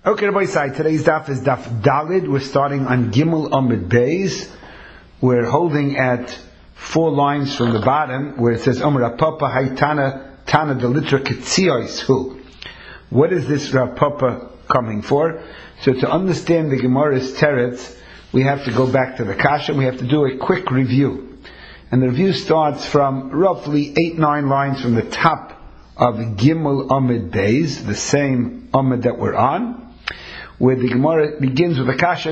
Okay, Rabbi Sai, today's daf is daf Dalid. We're starting on Gimel Amud Beis. We're holding at 4 lines from the bottom where it says Omer Papa Haitana Tana Delitra Ketziois Hu. What is this Rav Papa coming for? So to understand the Gemara's teretz, we have to go back to the Kasha and we have to do a quick review. And the review starts from roughly 8-9 lines from the top of Gimel Amud Beis, the same Amud that we're on, where the Gemara begins with the Kasha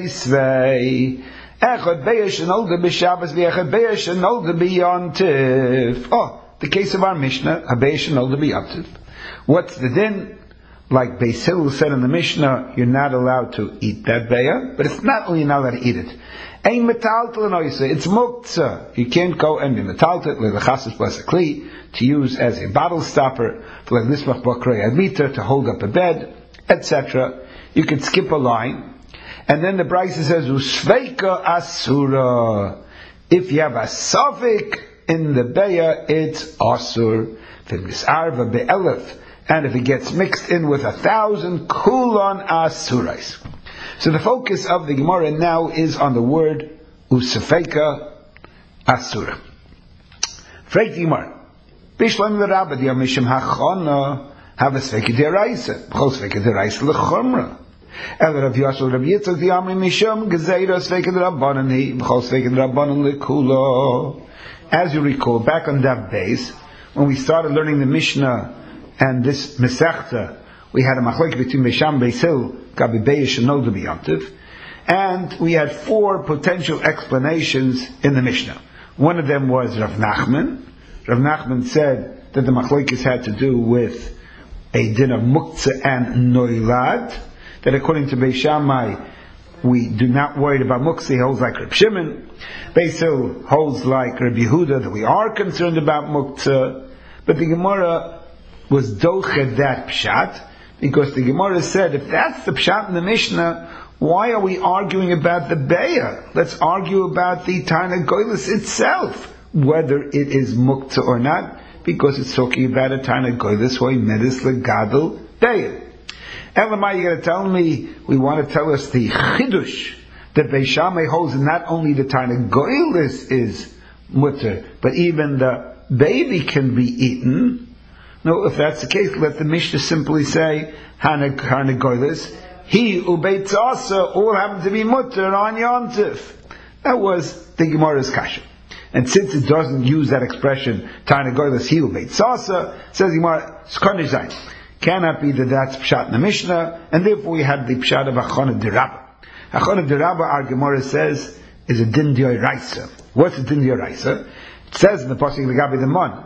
Meisvei Echad Be'esh Nolda B'Shabbos V'Echad Be'esh Nolda B'Yontif. The case of our Mishnah, Be'esh Nolda B'Yontif. What's the din? Like Beis Hillel said in the Mishnah, you're not allowed to eat that be'ah, but it's not only you're not allowed to eat it. Ein metaltel noise, it's muktzah. You can't go and be metaltel le'lechasis plus a kli to use as a bottle stopper for like nismach bakrei admita to hold up a bed, etc. You could skip a line, and then the Brisa says usveika asura. If you have a suffix in the be'ah, it's asur. V'misarva be'elef. And if it gets mixed in with 1,000, kulon asurais. So the focus of the Gemara now is on the word usafeka asura. Freit the Gemara. Bishlam l'rabba di amishim hachana have a sveka deraisa. B'chol sveka deraisa l'chomra. El Rav Yashal Rav Yitzchak di amri mishum gezeira sveka d'rabbanan hi. B'chol sveka d'rabbanan l'kulo. As you recall, back on that base, when we started learning the Mishnah and this Masechta, we had a machlok between Beisham and Beis Hillel, Gabi Be'esh and Nolda B'Yontif, and we had 4 potential explanations in the Mishnah. One of them was Rav Nachman. Rav Nachman said that the machlokes had to do with a din of muktzah and noilad, that according to Beis Shammai, we do not worry about muktzah. He holds like Reb Shimon. Beis Hillel holds like Reb Yehuda, that we are concerned about muktzah. But the Gemara was dochet that pshat, because the Gemara said, if that's the pshat in the Mishnah, why are we arguing about the be'ah? Let's argue about the Tana Goylus itself, whether it is muktzah or not, because it's talking about a Tana Goylus, who medis legadol be'ah. Elamai, you're going to tell me, we want to tell us the chidush, that Beis Shammai holds not only the Tana Goylus is mutter, but even the baby can be eaten. No, if that's the case, let the Mishnah simply say, Hana Goylus, he ubeit asa all happen to be mutter on Yontif. That was the Gemara's kasha. And since it doesn't use that expression, Tana Goylus, he ubeit asa, says Gemara, Skonish Zayin. Cannot be that that's pshat in the Mishnah, and therefore we had the pshat of Achana D'Rabba. Achana D'Rabba, our Gemara says, is a din d'oraisa. What's a din d'oraisa? It says in the pasuk L'gabi the Mon,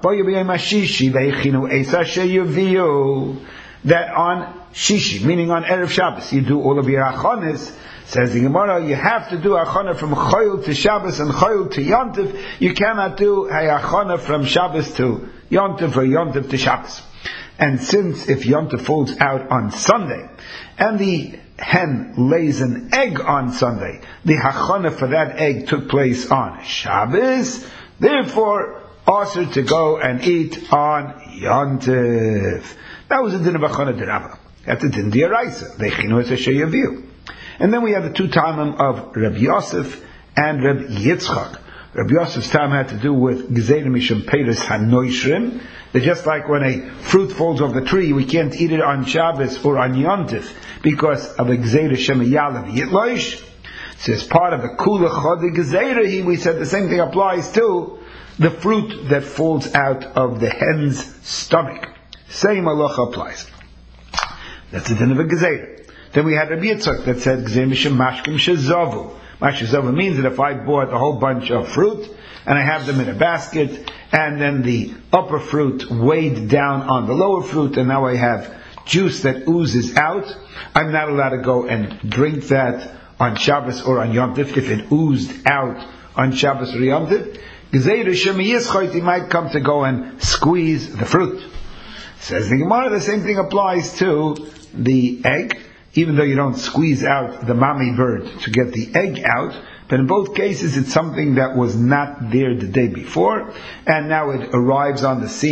that on Shishi, meaning on Erev Shabbos, you do all of your achonis. Says the Gemara, you have to do achana from Choyl to Shabbos and Choyl to Yontif. You cannot do a achana from Shabbos to Yontif or Yontif to Shabbos. And since if Yontif falls out on Sunday, and the hen lays an egg on Sunday, the hachana for that egg took place on Shabbos, therefore, also to go and eat on Yontif. That was a din of Achana D'Rabba. That's a din d'oraisa. Lechinu es asher yaviu. And then we have the 2 tamim of Rabbi Yosef and Rabbi Yitzchak. Rabbi Yosef's tam had to do with Gezeira Mishum Peiros HaNoishrim. That just like when a fruit falls off the tree, we can't eat it on Shabbos or on Yontif because of a Gezeira Shemayalav Yitloish. So as part of the Kula Chodi Gezeira, we said the same thing applies to the fruit that falls out of the hen's stomach. Same halacha applies. That's the din of a Gezeira. Then we had Rabbi Yitzchak that said Gezeira Mishum Mashkim Shezavu. Mashkim means that if I bought a whole bunch of fruit and I have them in a basket, and then the upper fruit weighed down on the lower fruit, and now I have juice that oozes out, I'm not allowed to go and drink that on Shabbos or on Yom Tov if it oozed out on Shabbos or Yom Tov. Gezeira Shemi Yischot, he might come to go and squeeze the fruit. Says the Gemara, the same thing applies to the egg, even though you don't squeeze out the mommy bird to get the egg out, but in both cases it's something that was not there the day before, and now it arrives on the scene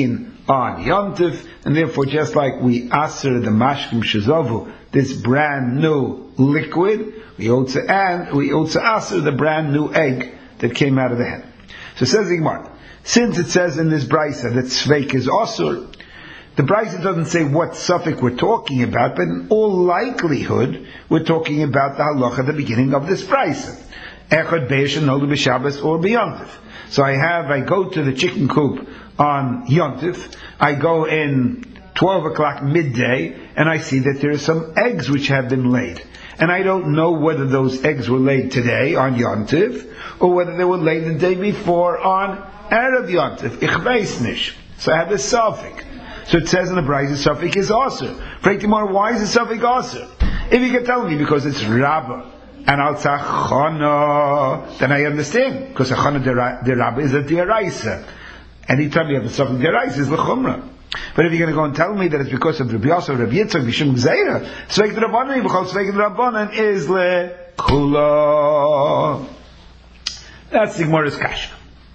on Yontif, and therefore just like we aser the mashkim shazovu, this brand new liquid, we also aser the brand new egg that came out of the hen. So says the Gemara, since it says in this brisa that sveik is asur, the brisa doesn't say what suffix we're talking about, but in all likelihood we're talking about the halacha at the beginning of this brisa. Echad beish and noldu b'Shabbos or b'Yontif. So I go to the chicken coop on Yontif, I go in 12 o'clock midday, and I see that there are some eggs which have been laid. And I don't know whether those eggs were laid today on Yontif, or whether they were laid the day before on Erev Yontif. Ich weiß nicht. So I have a suffix. So it says in the Brisa, the suffix is also. Why is the suffix also? If you can tell me because it's Rabbah, and Al Chana, then I understand, because a Chana de Rabbah is a Deraisa. Anytime you have a suffix Deraisa is L'chumra. But if you're going to go and tell me that it's because of Rabbi Yosef, Rabbi Yitzchak, Bishum Gzeira, Sveik D'Rabbanan, B'chol Sveik D'Rabbanan is L'kula. That's the Gemara's kasha.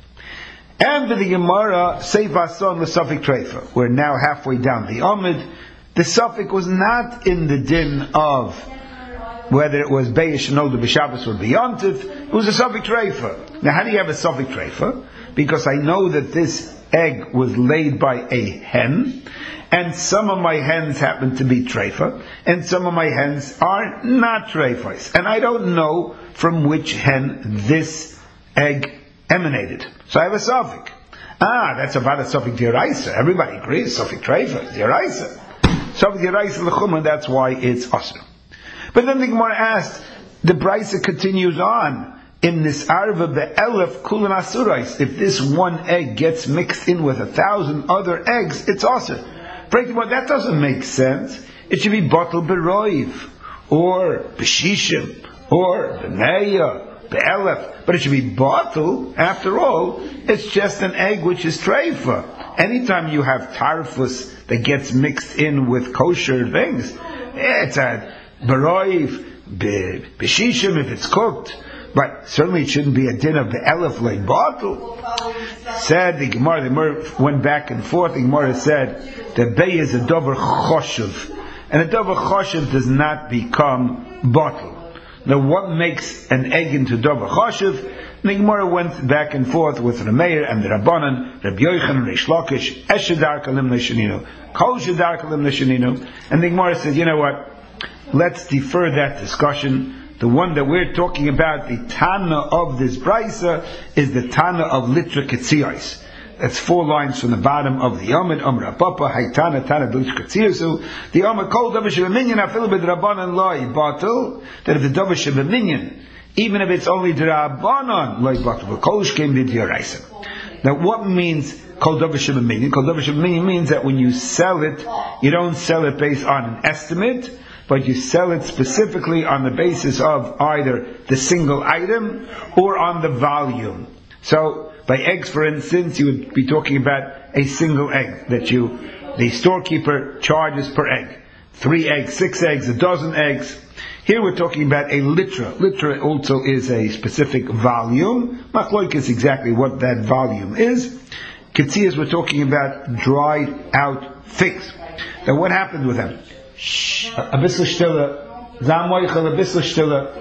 And the Gemara, Seif Son L'Safik Treifa. We're now halfway down the Amid. The suffix was not in the din of whether it was Be'esh Noldu B'Shabbos or B'Yontif. It was a Safik Treifa. Now how do you have a Safik Treifa? Because I know that this egg was laid by a hen, and some of my hens happen to be treifa, and some of my hens are not treifas, and I don't know from which hen this egg emanated. So I have a suffix. That's about a suffix deraisa. Everybody agrees, suffix treifa, deraisa. Suffix deraisa l'chumra, that's why it's asr. But then the Gemara asked, the brisa continues on, in this arva be'elef kulan asurais, if this one egg gets mixed in with 1,000 other eggs, it's asur. Frankly, well, that doesn't make sense. It should be bottle beroiv, or b'shishim, or b'neya, be'elef, but it should be bottle. After all, it's just an egg which is treifa. Anytime you have tarfus that gets mixed in with kosher things, it's a beroiv, b'shishim if it's cooked. But certainly it shouldn't be a din of the elef like bottle. Said the Gemara went back and forth. The Gemara said that bay is a dover choshev, and a dover choshev does not become bottle. Now, what makes an egg into dover choshev? The Gemara went back and forth with Rameir and the Rabbanan, Rabbi Yochanan, Reish Lakish, Eshedar kalim nesheninu, Kol shedar kalim nesheninu, and the Gemara said, you know what? Let's defer that discussion. The one that we're talking about, the Tana of this brisa, is the Tana of Litra Ketziyos. That's 4 lines from the bottom of the Yomid, Amra Papa, Haitana, Tana, Litra Ketziyos. The Yomid, Kol Davar Shebeminyan, Afil B'Drabanan Loi Batel, that if the Davar Shebeminyan, even if it's only Drabanan Loi Batel, Kol Shkem B'Dioraisa. Now what means Kol Davar Shebeminyan? Kol Davar Shebeminyan means that when you sell it, you don't sell it based on an estimate, but you sell it specifically on the basis of either the single item or on the volume. So, by eggs, for instance, you would be talking about a single egg that the storekeeper charges per egg. 3 eggs, 6 eggs, a dozen eggs. Here we're talking about a litra. Litra also is a specific volume. Machloik is exactly what that volume is. Ketziyas, we're talking about dried out figs. Now what happened with them? Shh, a bissel stille. Zamoichel, a bissel stille.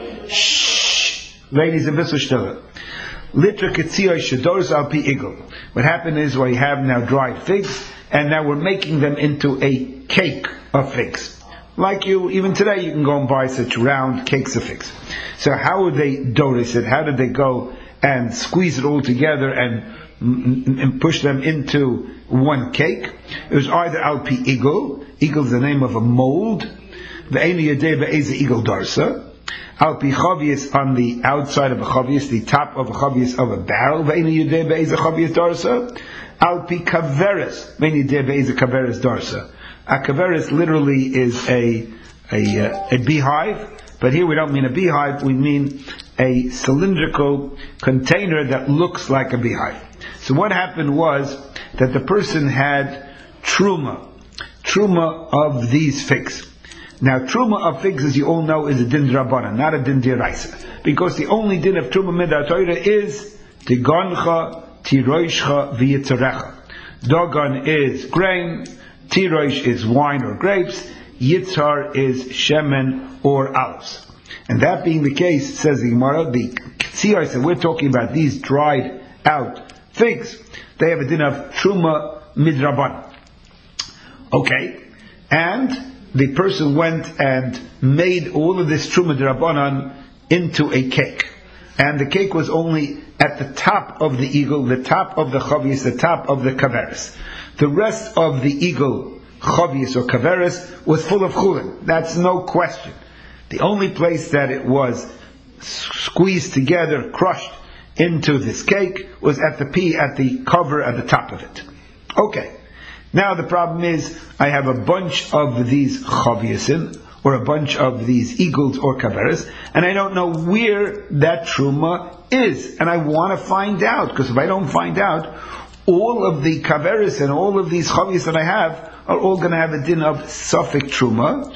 Shh, ladies, a bissel stille. Litra ketziyos shadors al pi igel. What happened is we have now dried figs, and now we're making them into a cake of figs. Like even today you can go and buy such round cakes of figs. So how would they doris it? How did they go and squeeze it all together and push them into one cake? It was either al pi igel. Igel is the name of a mold. Ve'eni yedei be'eze igel darsa. Al pi chavius, on the outside of a chavius, the top of a chavius of a barrel. Ve'eni yedei be'eze chavius darsa. Al pi kaveres. Ve'eni yedei be'eze kaveres darsa. A kaveres literally is a beehive, but here we don't mean a beehive, we mean a cylindrical container that looks like a beehive. So what happened was that the person had truma of these figs. Now truma of figs, as you all know, is a din d'Rabbanan, not a din d'Oraisa, because the only din of truma mid'at Torah is tigoncha, tiroishcha, v'yitzarecha. Dogon is grain, Tirosh is wine or grapes, Yitzhar is shemen or olives. And that being the case, says the Gemara, the Ktzios that we're talking about, these dried out figs, they have a din of Truma Midraban. Okay, and the person went and made all of this Truma Midrabanan into a cake. And the cake was only at the top of the eagle, the top of the chavius, the top of the kaveris. The rest of the eagle, chavius or kaveris, was full of chulin. That's no question. The only place that it was squeezed together, crushed into this cake, was at the cover at the top of it. Okay. Now the problem is, I have a bunch of these chaviusin, or a bunch of these eagles or kaveris, and I don't know where that truma is, and I want to find out, because if I don't find out, all of the kaveris and all of these chavius that I have are all going to have a din of safek truma,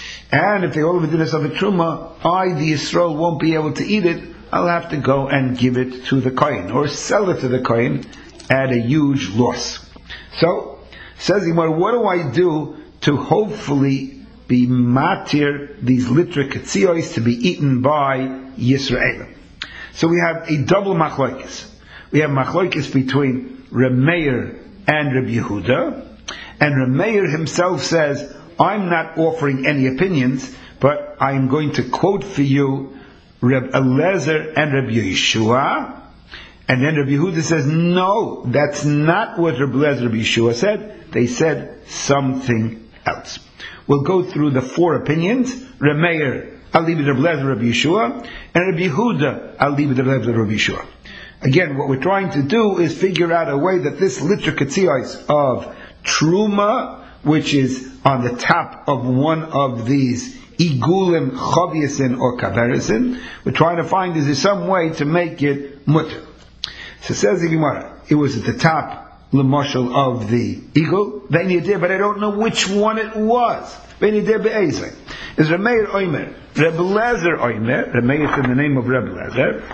and if they all have a din of safek truma, the Yisrael, won't be able to eat it. I'll have to go and give it to the kohen, or sell it to the kohen at a huge loss. So, says Gemara, what do I do to hopefully be matir these litra ketzios to be eaten by Yisrael? So we have a double machlokes. We have machlokes between Rameir and Rabbi Yehuda, and Rameir himself says, I'm not offering any opinions, but I'm going to quote for you Rabbi Eliezer and Rabbi Yeshua. And then Rabbi Yehuda says, no, that's not what Rabbi Eliezer and Rabbi Yeshua said. They said something else. We'll go through the four opinions. Rameir, I'll leave it to Rabbi Eliezer, Rabbi Yeshua, and Rabbi Yehuda, I'll leave it to Rabbi Eliezer, Rabbi Yeshua. Again, what we're trying to do is figure out a way that this litra ketzios of truma, which is on the top of one of these igulim, chaviusin, or kaverisin, we're trying to find, is there some way to make it mutter? So says the Gemara, it was at the top, l'moshel, of the eagle, ve'nideh, but I don't know which one it was. Ve'nideh be'ezeh. Is Rameir Oimer, Rebbe Lezer Oimer, Rameir is in the name of Rebbe Lezer,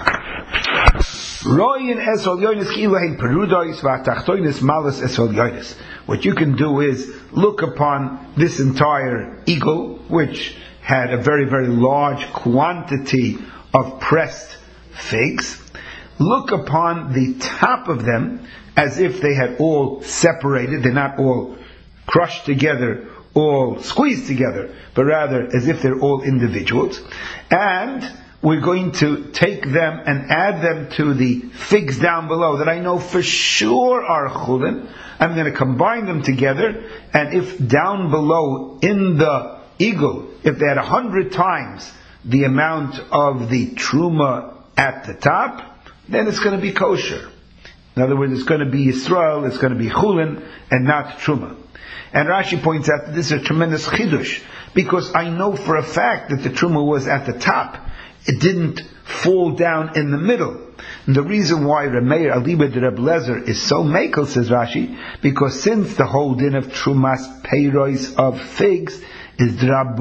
Royin esol yonis ki'ilahin perudois v'atachtoinis malus esol yonis. What you can do is look upon this entire eagle, which had a very, very large quantity of pressed figs. Look upon the top of them as if they had all separated. They're not all crushed together, all squeezed together, but rather as if they're all individuals. And we're going to take them and add them to the figs down below that I know for sure are chulin. I'm going to combine them together, and if down below in the eagle, if they had 100 times the amount of the truma at the top, then it's going to be kosher. In other words, it's going to be Yisrael, it's going to be chulin, and not truma. And Rashi points out that this is a tremendous chidush, because I know for a fact that the truma was at the top. It didn't fall down in the middle. And the reason why Rameir Alibed Reb Lezer is so makel, says Rashi, because since the whole din of Trumas Peiros of figs is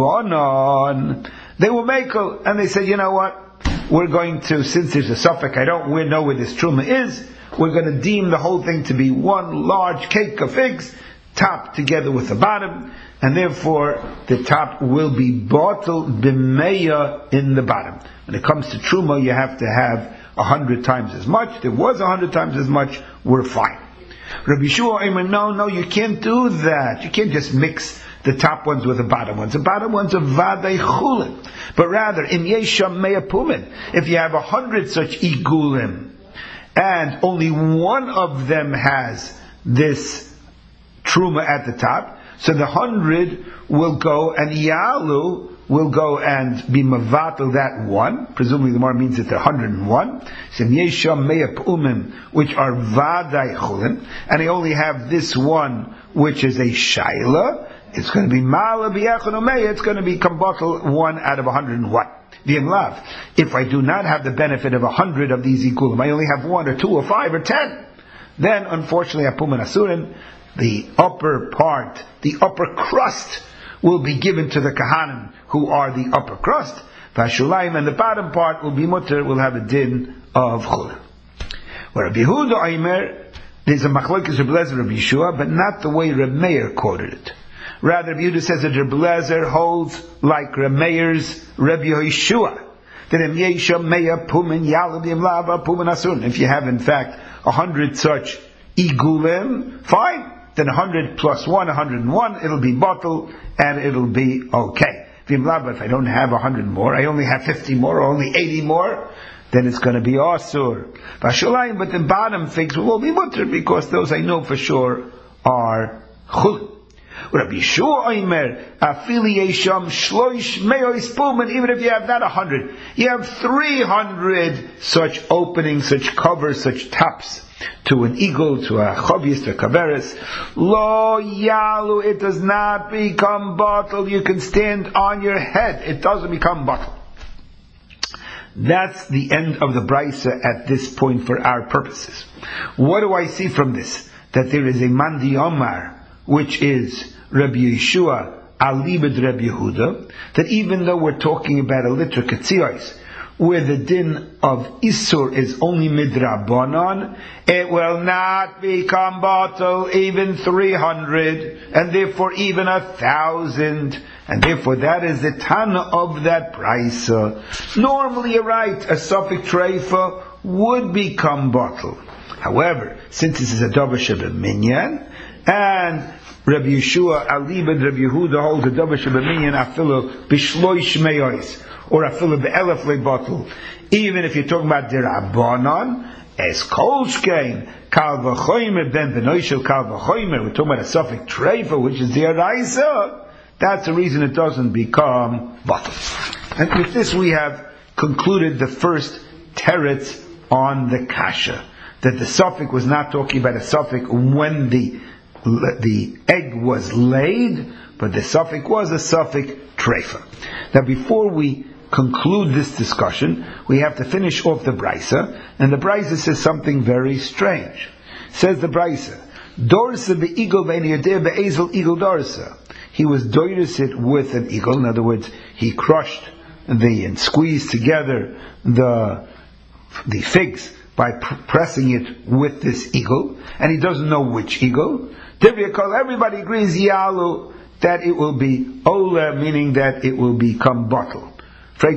Drabonon, they were makel, and they said, you know what? We're going to, since there's a suffix, I don't know where this Truma is, we're going to deem the whole thing to be one large cake of figs, top together with the bottom, and therefore the top will be bottled b'meya in the bottom. When it comes to truma, you have to have 100 times as much. There was 100 times as much. We're fine. Rabbi Yeshua, no, you can't do that. You can't just mix the top ones with the bottom ones. The bottom ones are vadei chulin. But rather, im yesham meya pumin. If you have 100 such igulim, and only one of them has this truma at the top, so the 100 will go, and Yalu will go and be mavatal that one. Presumably the Gemara means that there are 101. So Yesham Meya P'umim, which are Vadai Chulin, and they only have this one, which is a Shaila. It's going to be Mala B'Yachon Omeya, it's going to be Kambatal 1 out of 101. V'yemlav. If I do not have the benefit of 100 of these Igulim, I only have 1 or 2 or 5 or 10, then unfortunately Apum and Asurin, the upper part, the upper crust, will be given to the Kahanim, who are the upper crust. Vashulayim, and the bottom part will be mutter, will have a din of chulin. Where Rabbi Yehuda Aimer, there's a machlokes Reb Lezer Reb Yeshua, but not the way Reb Meir quoted it. Rather, Reb Yehuda says that Reb Lezer holds like Reb Meir's Reb Yeshua. That if you have in fact 100 such igulim, fine. Then 100 plus 1, 101, it'll be bottle and it'll be okay. If I don't have 100 more, I only have 50 more, or only 80 more, then it's going to be asur. But the bottom figs will all be mutter, because those I know for sure are chul. Rabbi Yeshua Omer, afili yesham shloish me'os pumen, even if you have not 100, you have 300 such openings, such covers, such tops to an eagle, to a chovius, to a kaveris. Lo yalu, it does not become bottle. You can stand on your head. It doesn't become bottle. That's the end of the Brisa at this point for our purposes. What do I see from this? That there is a Mandi Omar, which is Rabbi Yeshua alibed Rabbi Yehuda, that even though we're talking about a liter ketzios, where the din of Isur is only midrabanan, it will not become bottle even 300, and therefore even 1,000, and therefore that is the Tana of that Brisa. Normally you're right, a Suffolk treifa would become bottle. However, since this is a Davar Shebeminyan, and Rabbi Yeshua alibed Rabbi Yehuda holds a Davar Shebeminyan afilu b'shloish me'os, or afilu be'elef le'bottle, even if you're talking about derabanan, as kolshkein, kal v'choymer, ben benoishel kal v'choymer, we're talking about a Suffolk treifa, which is the Araisa, that's the reason it doesn't become bottle. And with this we have concluded the first teretz on the kasha, that the Suffolk was not talking about a Suffolk when the egg was laid, but the Suffolk was a Suffolk treifa. Now before we conclude this discussion, we have to finish off the Brisa, and the Brisa says something very strange. Says the Brisa, Dorsa be'igel ve'niyadeh be'ezel igel dorsa. He was doiris it with an eagle. In other words, he crushed and squeezed together the figs by pressing it with this eagle, and he doesn't know which eagle. Everybody agrees yalu, that it will be ola, meaning that it will become bottle. What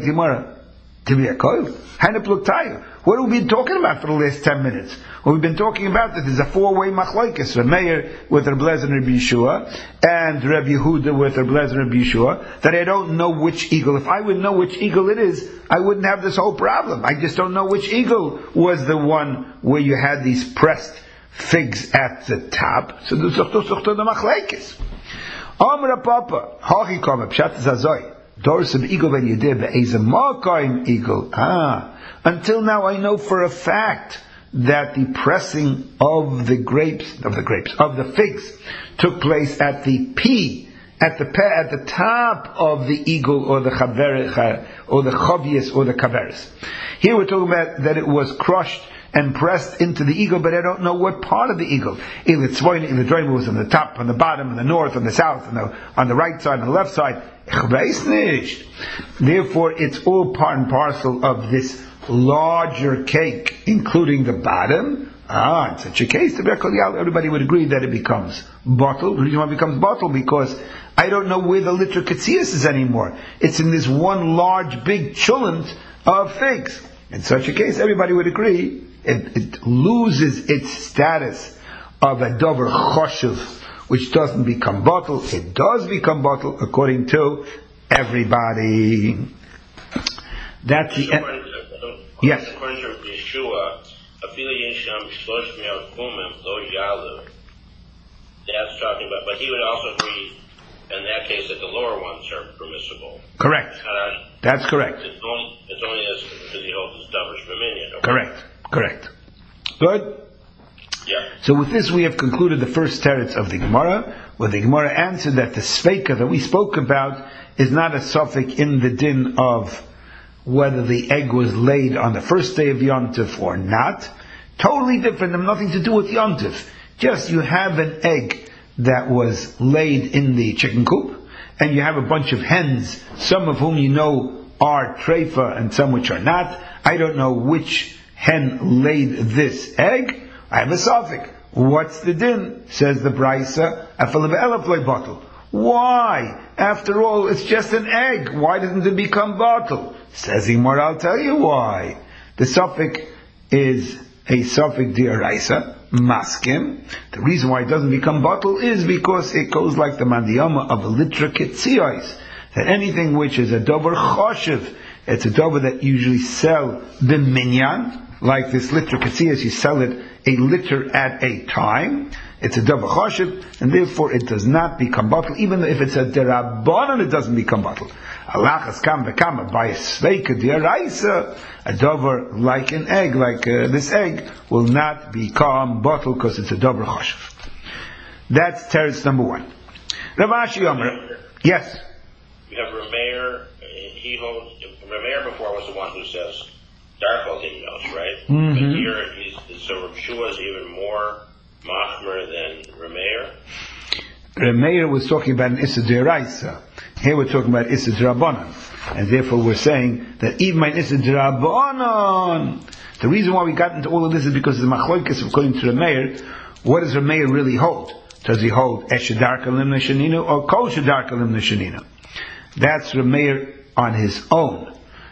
have we been talking about for the last 10 minutes? Well, we've been talking about that there's a four-way machlokes, Reb Meir with Reb Lezer and Reb Yeshua, and Reb Yehuda with Reb Lezer and Reb Yeshua, that I don't know which eagle. If I would know which eagle it is, I wouldn't have this whole problem. I just don't know which eagle was the one where you had these pressed figs at the top. So the machlokes. Amra Papa, Hachi Kama, Pshat Zazoy. Dorsum eagle when you did be'ez a eagle. Until now I know for a fact that the pressing of the figs took place at the P, at the top of the eagle, or the chaveris, or the chovius, or the kaveris. Here we're talking about that it was crushed and pressed into the eagle, but I don't know what part of the eagle. The Droim was on the top, on the bottom, on the north, on the south, on the right side, on the left side. Therefore, it's all part and parcel of this larger cake, including the bottom. In such a case, everybody would agree that it becomes bottle. The reason why it becomes bottle, because I don't know where the liter ketzias is anymore. It's in this one large, big chulant of figs. In such a case, everybody would agree it loses its status of a dover choshev, which doesn't become bottle. It does become bottle according to everybody. That's the end. Yes. According to Yeshua, that's talking about, but he would also agree in that case that the lower ones are permissible. Correct. That's correct. It's only as because he holds his Davar Shebeminyan. Okay. Correct. Good? Yeah. So with this we have concluded the first teretz of the Gemara, where the Gemara answered that the sveika that we spoke about is not a suffix in the din of whether the egg was laid on the first day of Yom Tov or not. Totally different, and nothing to do with Yom Tov. Just you have an egg that was laid in the chicken coop, and you have a bunch of hens, some of whom you know are treifa and some which are not. I don't know which hen laid this egg. I have a suffix. What's the din? Says the Braisa, afilu be'elef lo batel. Why? After all, it's just an egg. Why doesn't it become batel? Says Imar, I'll tell you why. The suffix is a suffix d'oraisa, maskim. The reason why it doesn't become batel is because it goes like the mandiyama of a litra ketzios, that anything which is a dover choshev, it's a dover that usually sell the minyan, like this litra ketzios, you sell it a liter at a time. It's a dover choshev, and therefore it does not become batel. Even if it's a derabanan, it doesn't become batel. Alachas kam v'kama by a sveika d'oraisa, a dover like an egg, like this egg, will not become batel because it's a dover choshev. That's teretz number one. Rav Ashi Omer, yes. We have Rameir. He holds. Rameir before was the one who says darko dimnos, right? Mm-hmm. But here, so Rav Shua is even more machmer than Rameir. Rameir was talking about an issa d'oraisa. Here we're talking about issa d'rabanan, and therefore we're saying that even by issa d'rabanan, the reason why we got into all of this is because the machlokes according to Rameir. What does Rameir really hold? Does he hold eshedarka limna shenina or kol shedarka limna shenina? That's Rameir on his own.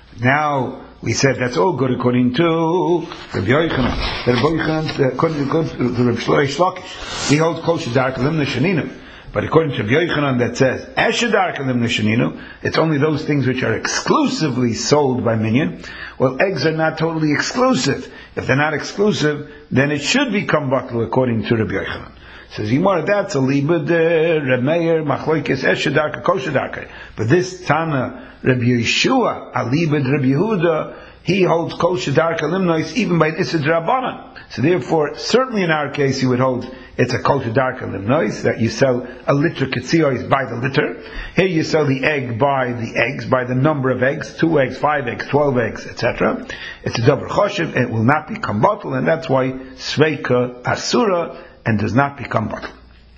Now we said that's all good according to Rabbi Yochanan. According to Rabbi Shlosh Lakish, he holds kol shedarka limna shenina. But according to Rabbi Yochanan, that says eshedarka limna shenina, it's only those things which are exclusively sold by minyan. Well, eggs are not totally exclusive. If they're not exclusive, then it should become batel according to Rabbi Yochanan. Says Yimar, that's a libud Rameir machloikes eshedarka koshedarka. But this Tana Rabbi Yeshua a libud Rabbi Yehuda, he holds koshedarka limnois even by issa d'rabanan. So therefore, certainly in our case, he would hold it's a koshedarka limnois that you sell a liter ketzios by the liter. Here you sell the egg by the eggs, by the number of eggs, 2 eggs, 5 eggs, 12 eggs, etc. It's a davar choshev, it will not become batel, and that's why sveika asura and does not become batel.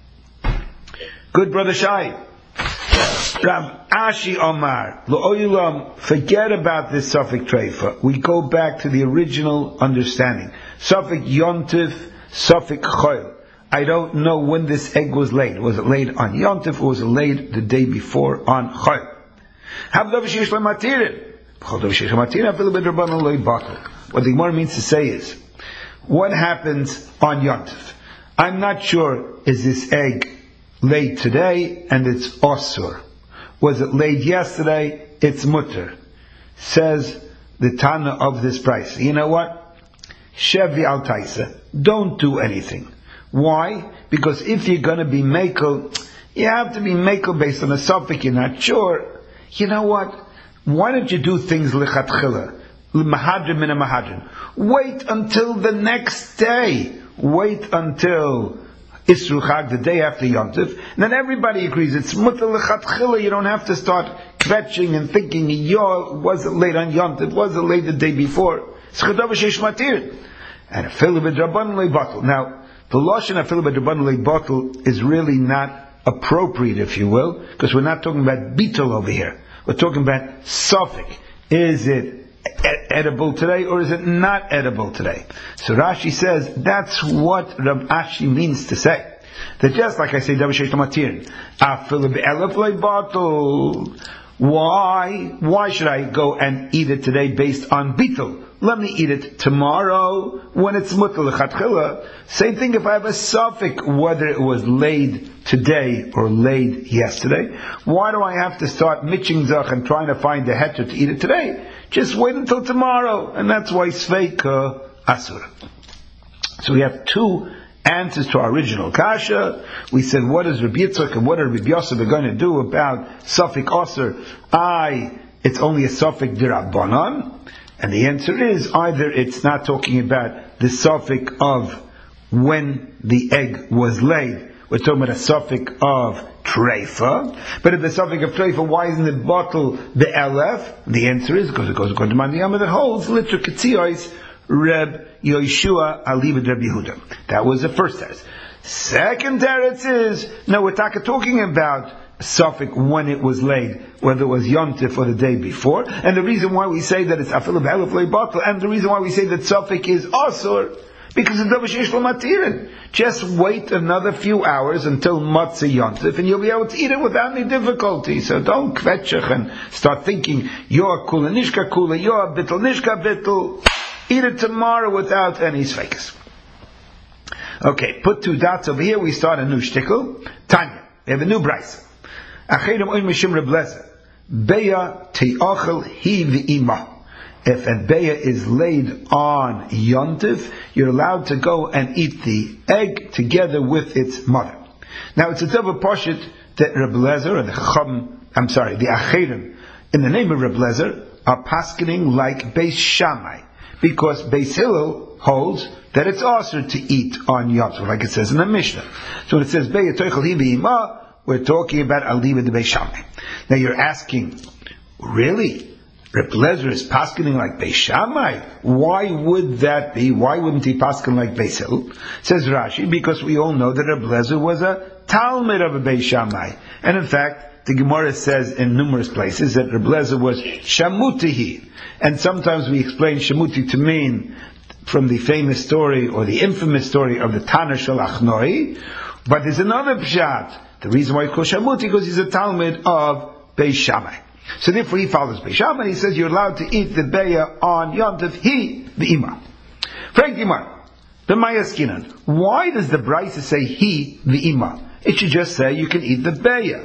Good, Brother Shai. Rav Ashi Omar, Lo'olam, forget about this suffix treifa. We go back to the original understanding. Suffix yontif, suffix choil. I don't know when this egg was laid. Was it laid on yontif or was it laid the day before on choil? What the Gemara means to say is, what happens on yontif? I'm not sure, is this egg laid today and it's osur? Was it laid yesterday? It's mutter. Says the Tana of this price. You know what? Shevi al taisa. Don't do anything. Why? Because if you're going to be mekel, you have to be mekel based on a suffix you're not sure. You know what? Why don't you do things lichatchila? L'mahadrin min mahadrin. Wait until the next day. Wait until Isru Chag, the day after Yom Tov, and then everybody agrees it's mutter lechatchila. You don't have to start kvetching and thinking, was it late on Yom Tov? Was it late the day before? It's chadav sheish matir. And afilu b'drabanan le'batel. Now, the lashon afilu b'drabanan le'batel is really not appropriate, if you will, because we're not talking about beetle over here. We're talking about suffix. Is it edible today or is it not edible today? So Rashi says that's what Rav Ashi means to say. That just like I say, why should I go and eat it today based on beetle? Let me eat it tomorrow when it's mutal lechatchila. Same thing if I have a suffix, whether it was laid today or laid yesterday. Why do I have to start mitching zach and trying to find the heter to eat it today? Just wait until tomorrow, and that's why sveika asura. So we have two answers to our original kasha. We said, what is Rabbi Yitzchak and what are Rabbi Yosef going to do about suffix asur? It's only a suffix d'Rabbanan. And the answer is either it's not talking about the suffix of when the egg was laid. We're talking about a suffix of treifa. But if the suffix of treifa, why isn't it bottle the elef? The answer is because it goes according to Mandiyama that holds liter ketzios Reb Yeshua Alibad Reb Yehuda. That was the first teretz. Second teretz is, no, we're talking about suffix when it was laid, whether it was yontif or the day before, and the reason why we say that it's afilu b'elef le'batel, and the reason why we say that suffix is asur, Because the Davar Sheish Lo Matirin. Just wait another few hours until Matzah Yontif, and you'll be able to eat it without any difficulty. So don't kvetchach and start thinking, you're kula nishka kula, you're bittul nishka bittul. Eat it tomorrow without any sveikas. Okay, put 2 dots over here, we start a new shtickle. Tanya, we have a new brayso. Achedim oim mishim Reb Lezer. Beya te'achel hi v'ima. If a beya is laid on yontif, you're allowed to go and eat the egg together with its mother. Now it's a double poshut that Reb Lezer and the Achedim, in the name of Reb Lezer, are paskening like Beis Shammai, because Beis Hillel holds that it's also to eat on yontif, like it says in the Mishnah. So when it says beya toichel hi v'ima, we're talking about aliva de Beis Shammai. Now you're asking, really? Reb Lezer is paskening like Beis Shammai? Why would that be? Why wouldn't he pasken like Beis Hillel? Says Rashi, because we all know that Reb Lezer was a Talmud of a Beis Shammai. And in fact, the Gemara says in numerous places that Reb Lezer was Shamutihi. And sometimes we explain Shamuti to mean from the famous story or the infamous story of the Tana Shel Achnoi. But there's another pshat. The reason why he calls Shamuti because he's a Talmud of Beis Shammai. So therefore he follows Beis Shammai, and he says you're allowed to eat the beya on Yontif, he, the ima. Frank Dimar, the Mayaskinan, why does the Brisa say he, the ima? It should just say you can eat the beya.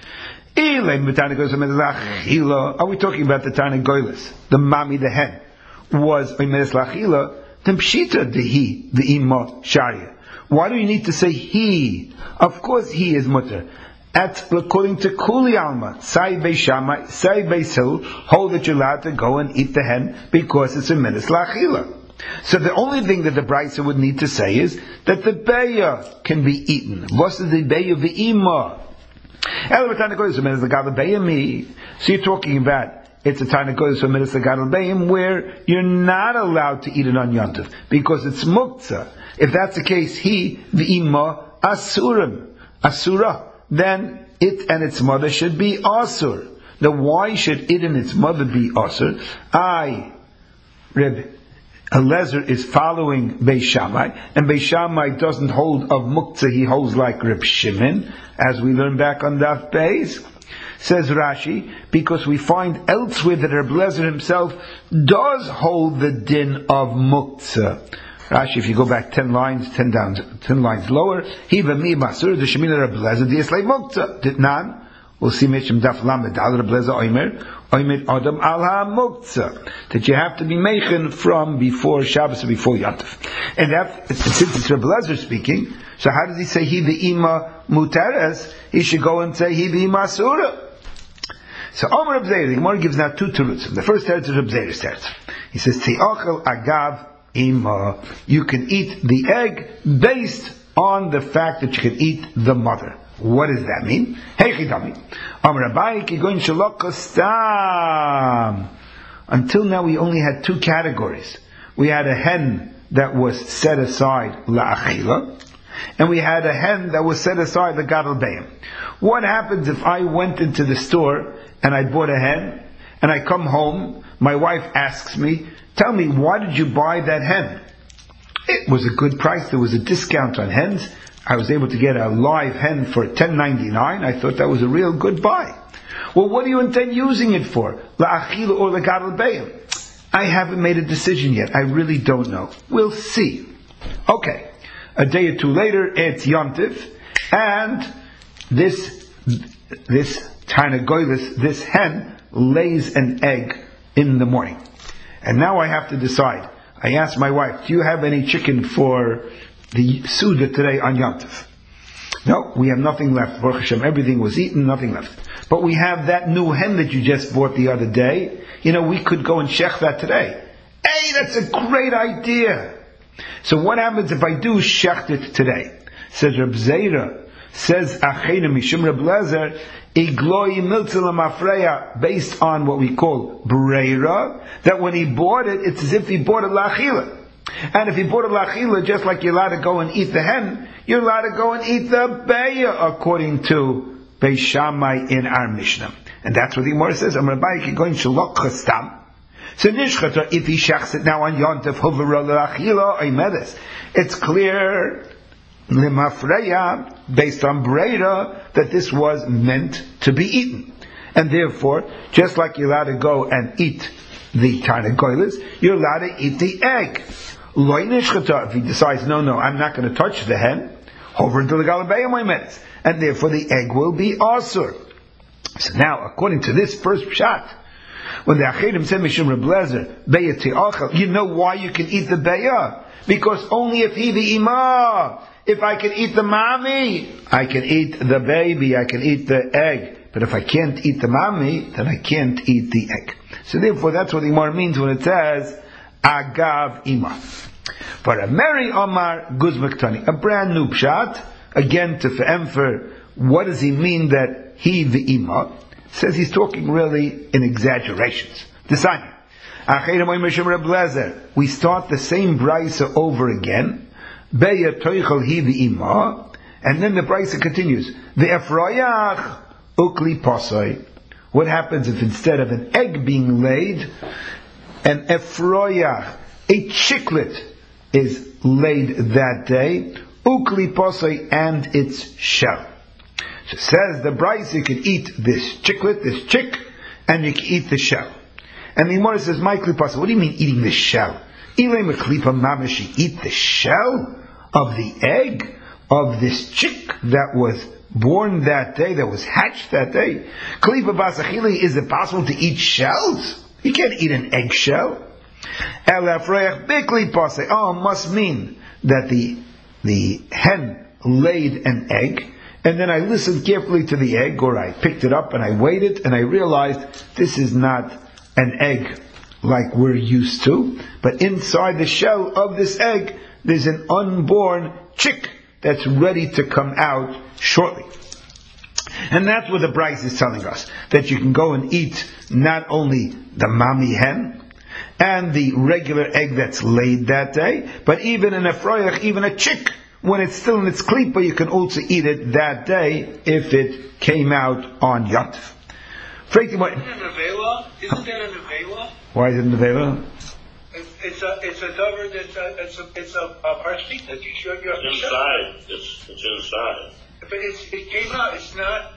Are we talking about the Tana Goylis, the mami, the hen, was Omedes Lachila, then Pshita, the he, the ima, Sharia. Why do you need to say he? Of course he is mutter. According to Kuli Alma, Sai Beis Shammai, Sai Beis Hillel, hold that you're allowed to go and eat the hen because it's a midas lachila. So the only thing that the Brisa would need to say is that the beya can be eaten. What's the beya v'ima? So you're talking about it's a tana goes for midas lagadol beim where you're not allowed to eat it on yontif because it's muktzah. If that's the case, he v'ima asura. Then it and its mother should be asur. Now why should it and its mother be asur? Reb Eliezer is following Beis Shammai, and Beis Shammai doesn't hold of muktzah, he holds like Reb Shimon, as we learn back on Daf Beis. Says Rashi, because we find elsewhere that Reb Eliezer himself does hold the din of muktzah. Rashi, if you go back 10 lines lower, Hiva mi masur the Shemina Reb Eliezer diaslei muktzah ditnan. We'll see Mishim Daf Lamed Al Reb Eliezer Omer Adam Al Ha Muktzah, that you have to be meichen from before Shabbos or before Yantif. And that, since it's Reb Eliezer speaking, so how does he say he the ima mutares? He should go and say he the ima asura. So Omer Reb Zeir, the Gemara gives now 2 terutzim. The first teretz is Reb Zeir's teretz. He says Ti'achel agav ima. You can eat the egg based on the fact that you can eat the mother. What does that mean? Until now we only had 2 categories. We had a hen that was set aside la'achila, and we had a hen that was set aside l'gadol beim. What happens if I went into the store and I bought a hen, and I come home, my wife asks me, tell me, why did you buy that hen? It was a good price, there was a discount on hens. I was able to get a live hen for $10.99. I thought that was a real good buy. Well, what do you intend using it for? La'achila or l'gadol beim? I haven't made a decision yet. I really don't know. We'll see. Okay. A day or 2 later, it's Yontif, and this Taina Goylis, this hen, lays an egg in the morning. And now I have to decide. I asked my wife, do you have any chicken for the Suda today on Yontif? No, we have nothing left. Baruch Hashem, everything was eaten, nothing left. But we have that new hen that you just bought the other day. We could go and shech that today. Hey, that's a great idea. So what happens if I do shecht it today? Says Reb Zeira, says Acheinu Mishum Reb Eliezer, Igloi Miltzil Mafreya, based on what we call Breira, that when he bought it, it's as if he bought it la'achila. And if he bought a la'achila, just like you're allowed to go and eat the hen, you're allowed to go and eat the beya, according to Beis Shammai in our Mishnah. And that's what the Gemara says. So nishchata, if he shechs it now on Yontif, hovera l'achila oimedes, it's clear limafreya, based on Breda, that this was meant to be eaten. And therefore, just like you're allowed to go and eat the tarnagoyles, you're allowed to eat the egg. Loy nishchata, if he decides, no, I'm not going to touch the hen, hover to the galabeya moimedes, and therefore the egg will be asur. So now, according to this first pshat, when the Achedim said Mishum Reb Lezer, Beya Te'achal, you know why you can eat the Beya? Because only if he the Imah, if I can eat the Mami, I can eat the baby, I can eat the egg. But if I can't eat the Mami, then I can't eat the egg. So therefore that's what the Imah means when it says, Agav Imah. But a Mary Omar Guzmaktani, a brand new pshat, again to emphasize, what does he mean that he the Imah? Says he's talking really in exaggerations. We start the same brisa over again. Beya toichel hi the Imah, and then the brisa continues. The efroyach ukli posoi. What happens if instead of an egg being laid, an efroyach, a chicklet, is laid that day? Ukli posoi, and its shell. So says the Bryce, you can eat this chicklet, this chick, and you can eat the shell. And the Gemara says, my klipa, what do you mean eating the shell? Ilay meklipa mamashi, eat the shell of the egg of this chick that was born that day, that was hatched that day. Klipa basachili, is it possible to eat shells? You can't eat an eggshell. Elafreach biklipa, oh, must mean that the hen laid an egg, and then I listened carefully to the egg, or I picked it up and I weighed it, and I realized this is not an egg like we're used to, but inside the shell of this egg, there's an unborn chick that's ready to come out shortly. And that's what the Bryce is telling us, that you can go and eat not only the mami hen, and the regular egg that's laid that day, but even an efroyach, even a chick, when it's still in its klipa, you can also eat it that day if it came out on Yontif. Isn't that a nevela? Why is it a nevela? It's a dover it's a parchment that you should have inside. It's inside. But it came out. It's not.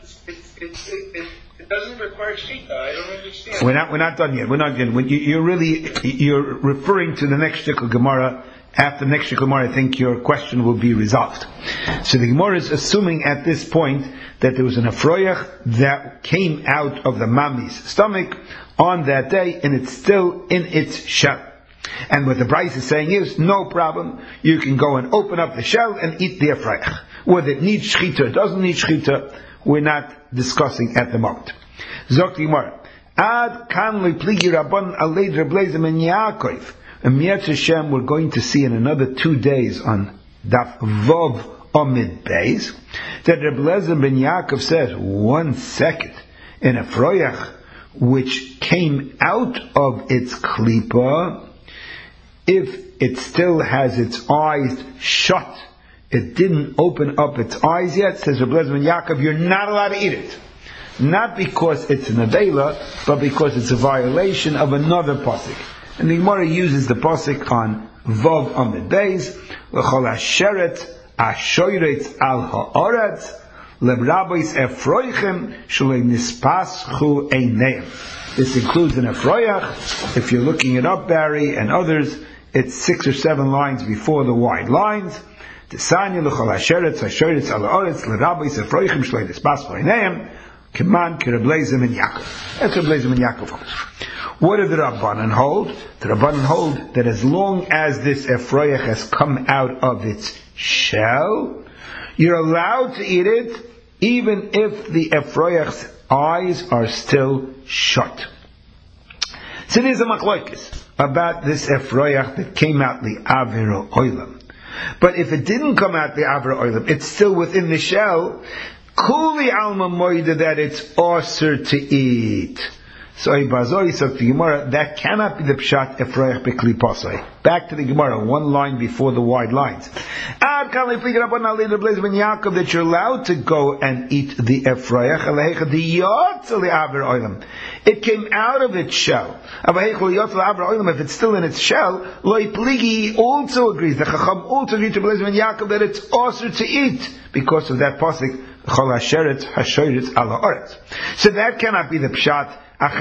It doesn't require shita. I don't understand. We're not done yet. We're not done. You're referring to the next shikul Gemara. After the next shikul Gemara, I think your question will be resolved. So the Gemara is assuming at this point that there was an afroyach that came out of the mami's stomach on that day, and it's still in its shell. And what the Bryce is saying is, no problem, you can go and open up the shell and eat the afroyach. Whether it needs shchita or doesn't need shchita, we're not discussing at the moment. Zok Gemara, Ad kan li pligi rabban alei Reblezer and Yaakov. And Mi'at Hashem, we're going to see in another 2 days on Daf Vav Amid Beis that Reblezer ben Yaakov says, 1 second, in a froyach which came out of its klipa, if it still has its eyes shut, it didn't open up its eyes yet, says Reblezer ben Yaakov, you're not allowed to eat it. Not because it's an avela, but because it's a violation of another pasuk. And the Gemara uses the pasuk on Vav Amid Beis, L'chol hasheret ashoyret al ha'aretz lebrabos efroichem shalei nispaschu eineim. This includes an efroyach. If you're looking it up, Barry and others, it's 6 or 7 lines before the wide lines. T'sanya l'chol hasheret ashoyret al ha'aretz lebrabos efroichem shalei nispaschu eineim. Keman Reblezer ben Yaakov. That's Reblezer ben Yaakov. What did the Rabbanan hold? The Rabbanan hold that as long as this efroyach has come out of its shell, you're allowed to eat it, even if the efroyach's eyes are still shut. So there's a machlokes about this efroyach that came out the avera oilam. But if it didn't come out the avera oilam, it's still within the shell. Kuli alma moida that it's osir to eat. So Ibazoi said to Gemara, that cannot be the pshat Efroyach Bikli Pasai. Back to the Gemara, one line before the wide lines. Ad Kali figured up on later place when Yaakov that you're allowed to go and eat the Efroyach. It came out of its shell. If it's still in its shell, Loi Pligi also agrees. The Chacham also agreed to place when Yaakov that it's also to eat because of that pasuk. So that cannot be the pshat.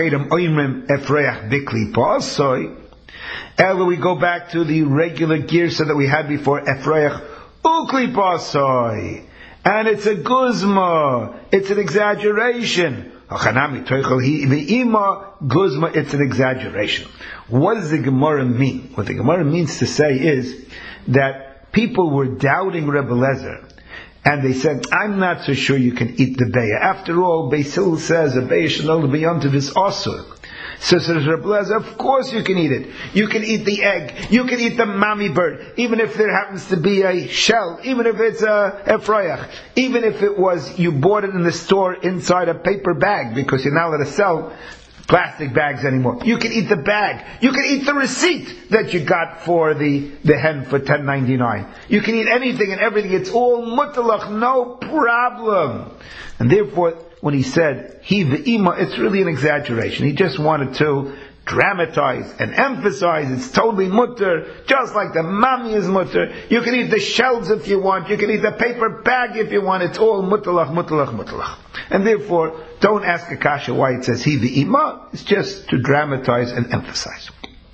Ever we go back to the regular girsa that we had before, Efroyach ukli pasoi, and it's a guzma, it's an exaggeration. Guzma, it's an exaggeration. What does the Gemara mean? What the Gemara means to say is that people were doubting Rebbe Lezer, and they said, I'm not so sure you can eat the beya. After all, Beis Hillel says a beya shenol b'yontiv is asur. So says Rebbe Lezer, of course you can eat it. You can eat the egg. You can eat the mami bird. Even if there happens to be a shell. Even if it's a efroyach. Even if it was, you bought it in the store inside a paper bag because you're not allowed to sell plastic bags anymore. You can eat the bag. You can eat the receipt that you got for the hen for $10.99. You can eat anything and everything. It's all mutalach, no problem. And therefore, when he said, he ve'ima, it's really an exaggeration. He just wanted to dramatize and emphasize it's totally mutter, just like the mami is mutter. You can eat the shells if you want. You can eat the paper bag if you want. It's all mutalach, mutalach, mutalach. And therefore, don't ask a kasha why it says he v'ima. It's just to dramatize and emphasize.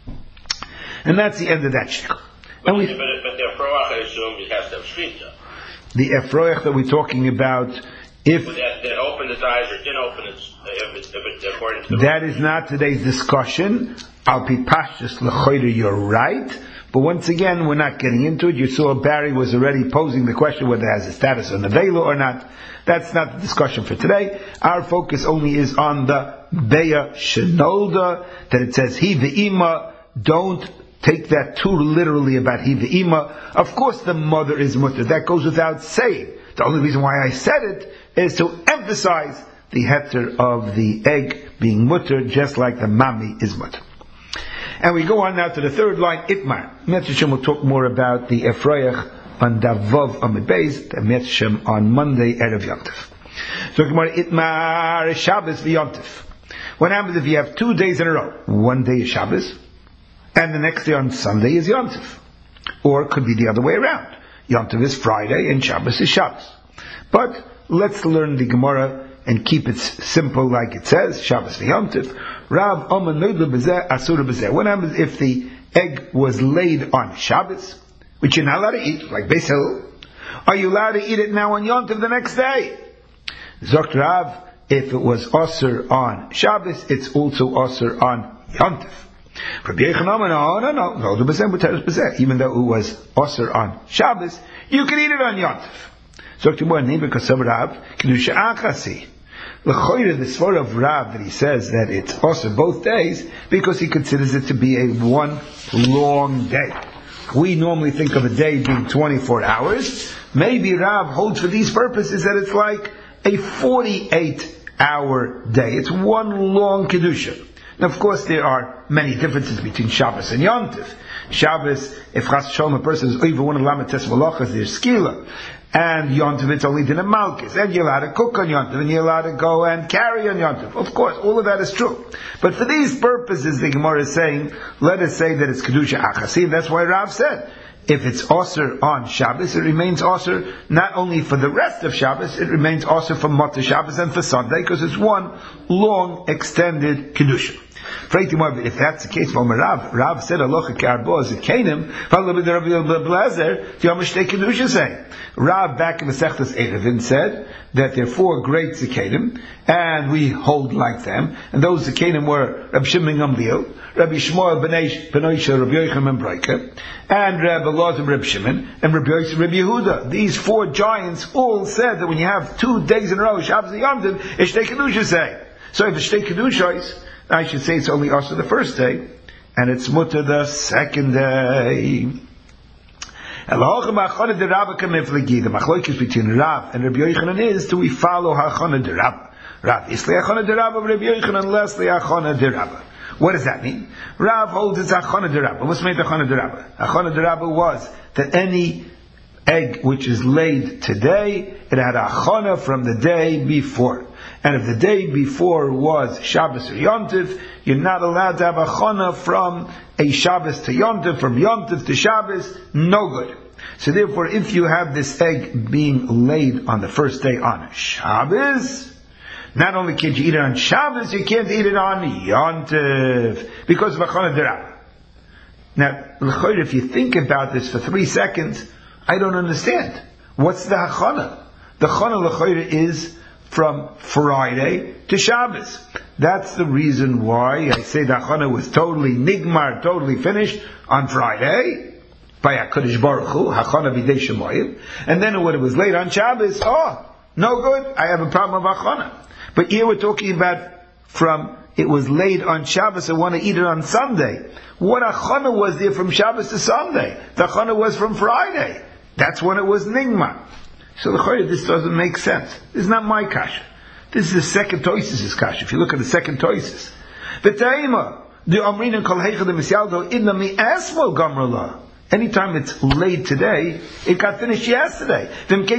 And that's the end of that shikha. But the Efroach, I assume, it has to have shvita. The Efroach that we're talking about, if that opened its eyes or didn't open its, if it according to the that is not today's discussion. Al pi pashtus l'choyder, you're right. But once again, we're not getting into it. You saw Barry was already posing the question whether it has a status on the vela or not. That's not the discussion for today. Our focus only is on the beya shenolda, that it says he ve'ima. Don't take that too literally about he ve'ima. Of course the mother is mutter. That goes without saying. The only reason why I said it is to emphasize the heter of the egg being mutter, just like the mami is mutter. And we go on now to the third line, Itmar. Metzshem will talk more about the Efroyach on Davov Amid Beis, the Metzshem on Monday, Erev Yontif. So Gemara, Itmar, Shabbos v'Yontif. What happens if you have 2 days in a row? One day is Shabbos, and the next day on Sunday is Yontif. Or it could be the other way around. Yontif is Friday, and Shabbos is Shabbos. But let's learn the Gemara and keep it simple like it says, Shabbos v'Yontif. Rav Omer Noidlu B'zeh Asura B'zeh. What happens if the egg was laid on Shabbos, which you're not allowed to eat, like Beis Hillel? Are you allowed to eat it now on Yontif the next day? Zokt Rav, if it was Asur on Shabbos, it's also Asur on Yontif. Rabbi Yochanan, no, even though it was Asur on Shabbos, you can eat it on Yontif. Zokt Rav, because of Rav, Kedusha Achasi. L'choyre, the svar of Rav that he says that it's also both days because he considers it to be a one long day. We normally think of a day being 24 hours. Maybe Rav holds for these purposes that it's like a 48-hour day. It's one long kedusha. Now, of course, there are many differences between Shabbos and Yontif. Shabbos, if Chas Shalom, a person is over one of Lamates Malachas, there's skila. And Yontif, it's only Dinah Malchus. And you're allowed to cook on Yontif, and you're allowed to go and carry on Yontif. Of course, all of that is true. But for these purposes, the Gemara is saying, let us say that it's Kedusha Achasi, and that's why Rav said, if it's Osir on Shabbos, it remains Osir not only for the rest of Shabbos, it remains Osir for Motzei Shabbos and for Sunday, because it's one long, extended Kedusha. If that's the case, Rav said, Aloha Karbo is a Kenim, Rav back in the Sechtas Erevin said that there are 4 great Zekanim, and we hold like them, and those Zekanim were Rabbi Shimon Gamliel, Rabbi Shmuel Benoisha, Rabbi Yochanan ben Breika, and Rabbi Elazar Rabbi Shimon, and Rabbi Yosef Rabbi Yehuda. These 4 giants all said that when you have 2 days in a row, Shabbos and Yom Tov, it's Shtei Kedusha say. So if it's Shtei Kedusha, I should say it's only also the first day, and it's mutter the second day. The machlokes between Rav and Rabbi Yochanan is, do we follow Hachana de Rav? Rav is le'achana derabba, Rabbi Yochanan less le'achana derabba. What does that mean? Rav holds it's achana derabba. What's made achana derabba? Achana derabba was that any egg which is laid today, it had achana from the day before. And if the day before was Shabbos or Yontif, you're not allowed to have achana from a Shabbos to Yontif, from Yontif to Shabbos, no good. So therefore, if you have this egg being laid on the first day on Shabbos, not only can't you eat it on Shabbos, you can't eat it on Yontif, because of achana derabba. Now, if you think about this for 3 seconds, I don't understand. What's the hachana? The chana l'chayre is from Friday to Shabbos. That's the reason why I say the hachana was totally nigmar, totally finished on Friday by HaKadosh Baruch Hu, hachana b'dei shemayim, and then when it was late on Shabbos, no good, I have a problem with hachana. But here we're talking about from it was late on Shabbos, I want to eat it on Sunday. What hachana was there from Shabbos to Sunday? The hachana was from Friday. That's when it was nigmar. So this doesn't make sense. This is not my kasha. This is the second Tosis' kasha. If you look at the second Tosis, anytime it's late today, it got finished yesterday.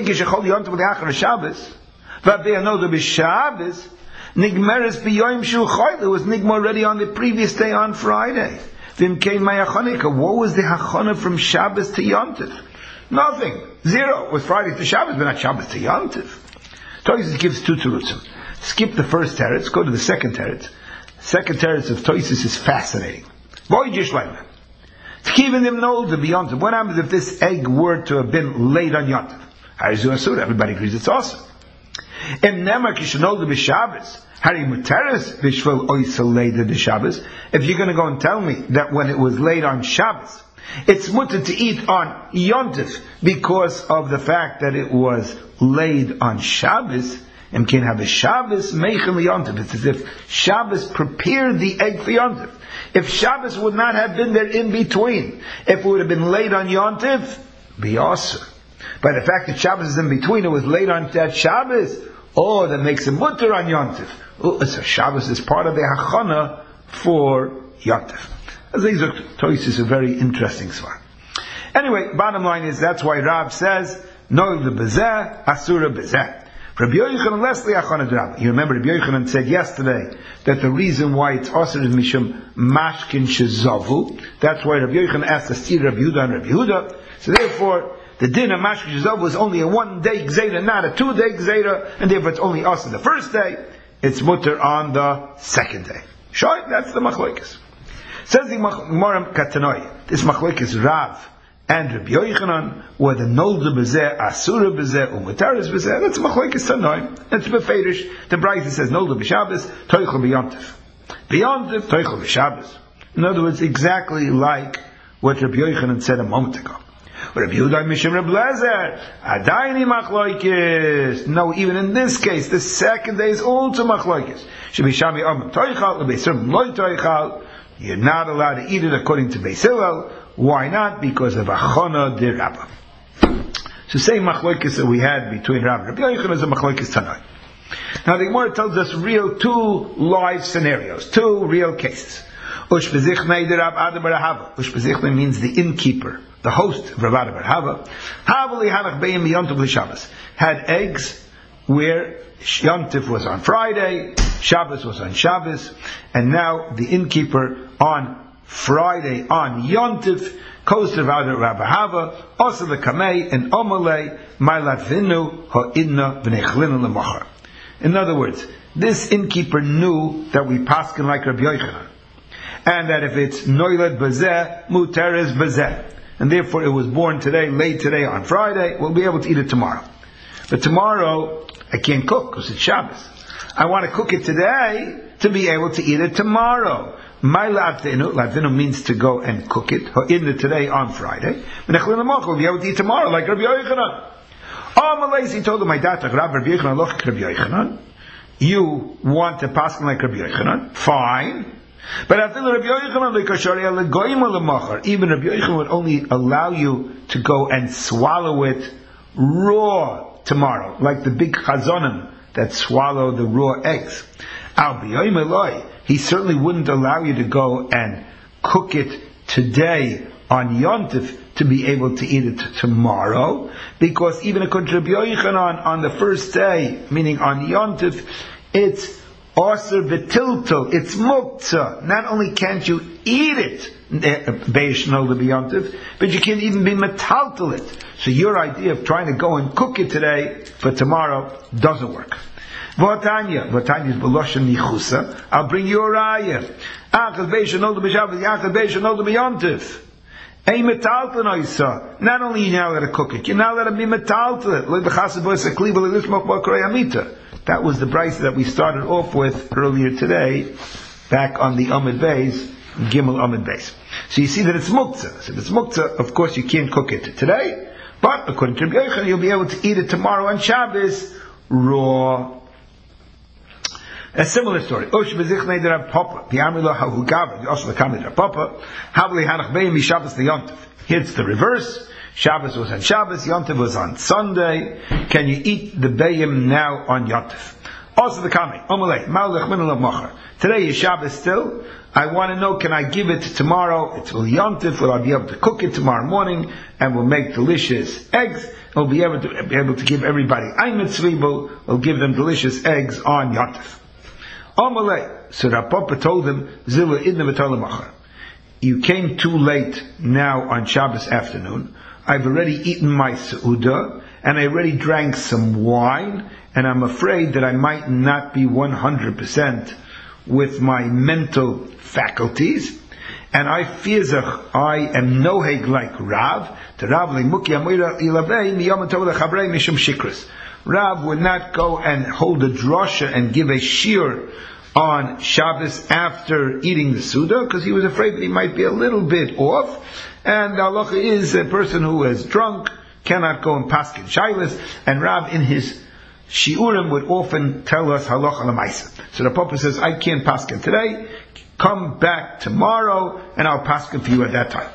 It was nigmar already on the previous day on Friday. What was the hachana from Shabbos to Yontif? Nothing. Zero. It was Friday to Shabbos, but not Shabbos to Yontif. Tosis gives 2 terutzim. Skip the first teretz, go to the second teretz. Second teretz of Tosis is fascinating. Boy, Jishleim. Even them know to be Yontif. What happens if this egg were to have been laid on Yontif? Harizu Asur. Everybody agrees it's awesome. Im Nemar Kishanol de Shabbos. Hari Muteres Bishvel Oisel Leida de Shabbos. If you're going to go and tell me that when it was laid on Shabbos, it's mutter to eat on Yontif because of the fact that it was laid on Shabbos, and can have a Shabbos meichel Yontif. It's as if Shabbos prepared the egg for Yontif. If Shabbos would not have been there in between, if it would have been laid on Yontif, be awesome. By the fact that Shabbos is in between, it was laid on that Shabbos, that makes a mutter on Yontif. So Shabbos is part of the hachana for Yontif. These are Tosis, a very interesting svar. Anyway, bottom line is that's why Rav says no the bezeh asura bezeh. Rabbi Yochanan lesli achana derabba. You remember Rabbi Yochanan said yesterday that the reason why it's asur is mishum mashkin shezavu. That's why Rabbi Yochanan asked to see Rabbi Yehuda and Rabbi Yehuda. So therefore, the din of mashkin shezavu was only a 1-day gzeira, not a 2-day gzeira, and therefore it's only asur the first day. It's mutter on the second day. Sure, that's the machlokes. Says the Moram Katanoi, this machlokes Rav and Rabbi Yochanan, where the nolda bezeh, asura bezeh, umutaris bezeh, that's machlokes Tanoi. That's beferish. The Braisa says nolda b'Shabbos, toichel b'Yontif. B'Yontif, toichel b'Shabbos. In other words, exactly like what Rabbi Yochanan said a moment ago. Rabbi Yehuda Mishim Rabbi Lezer, Adayni machlokes. No, even in this case, the second day is also machlokes. Shebishami Amim toichal, lebeisrim loy toichal. You're not allowed to eat it according to Beis Hillel. Why not? Because of achana derabba. So same machlokes that we had between Rav and Rabbi Yochanan is a machlokes Tanai. Now the Gemara tells us two live scenarios, 2 real cases. Ushbezichna derab Adam bar Hava. Ushbezichna means the innkeeper, the host of Rav Adam bar Hava. Havali hanach beim yontiv l'Shabbos. Had eggs where Yontif was on Friday, Shabbos was on Shabbos, and now the innkeeper on Friday on Yontif goes to Rav Hava, also the Kamei and Omalei, Mailat Vinu Ha'idna V'nechlinu L'machar. In other words, this innkeeper knew that we paskin like Rabbi Yochanan, and that if it's Noiled Bazeh, Muteres Bazeh, and therefore it was born today, late today on Friday, we'll be able to eat it tomorrow. But tomorrow, I can't cook because it's Shabbos. I want to cook it today to be able to eat it tomorrow. My latinu means to go and cook it in the today on Friday. We'll be able to eat tomorrow like Rabbi Yochanan. Malaysi told him, my dad, Rabbi Yochanan, look, Rabbi Yochanan. You want to pass like Rabbi Yochanan? Fine. But after Rabbi Yochanan, even Rabbi Yochanan would only allow you to go and swallow it raw tomorrow, like the big chazonim that swallow the raw eggs. He certainly wouldn't allow you to go and cook it today on Yontif to be able to eat it tomorrow, because even according to Rabbi Yochanan, on the first day, meaning on Yontif, it's Aser Betiltel, it's Muktzah. Not only can't you eat it, Beishnol the Yontif, but you can't even be Metaltel it. So your idea of trying to go and cook it today for tomorrow doesn't work. V'atanya is B'loshen Nichusa, I'll bring you a raya. Achaz Beishnol the B'Shabbat, Achaz Beishnol the Yontif. Not only you now got to cook it, you now got to be metaltel it. That was the brayso that we started off with earlier today, back on the Amud Beis, Gimel Amud Beis. So you see that it's muktzah. So if it's muktzah, of course you can't cook it today, but according to Rabbi Yochanan, you'll be able to eat it tomorrow on Shabbos raw. A similar story. Here's the reverse. Shabbos was on Shabbos, Yontif was on Sunday. Can you eat the bayim now on Yontif? Also the comment. Today is Shabbos still. I want to know, can I give it tomorrow? It's Yontif. Will I be able to cook it tomorrow morning? And we'll make delicious eggs. We'll be able to give everybody Aymet Tzribel. We'll give them delicious eggs on Yontif. So Rapapa told him, you came too late now on Shabbos afternoon. I've already eaten my Seudah, and I already drank some wine, and I'm afraid that I might not be 100% with my mental faculties, and I fear I am noheg like Rav. Rav would not go and hold a drosha and give a shiur on Shabbos after eating the Suda, because he was afraid that he might be a little bit off, and the halacha is a person who is drunk cannot go and paskin shailas, and Rav in his shiurim would often tell us halacha l'maisa. So the Papa says, I can't paskin today, come back tomorrow, and I'll paskin for you at that time.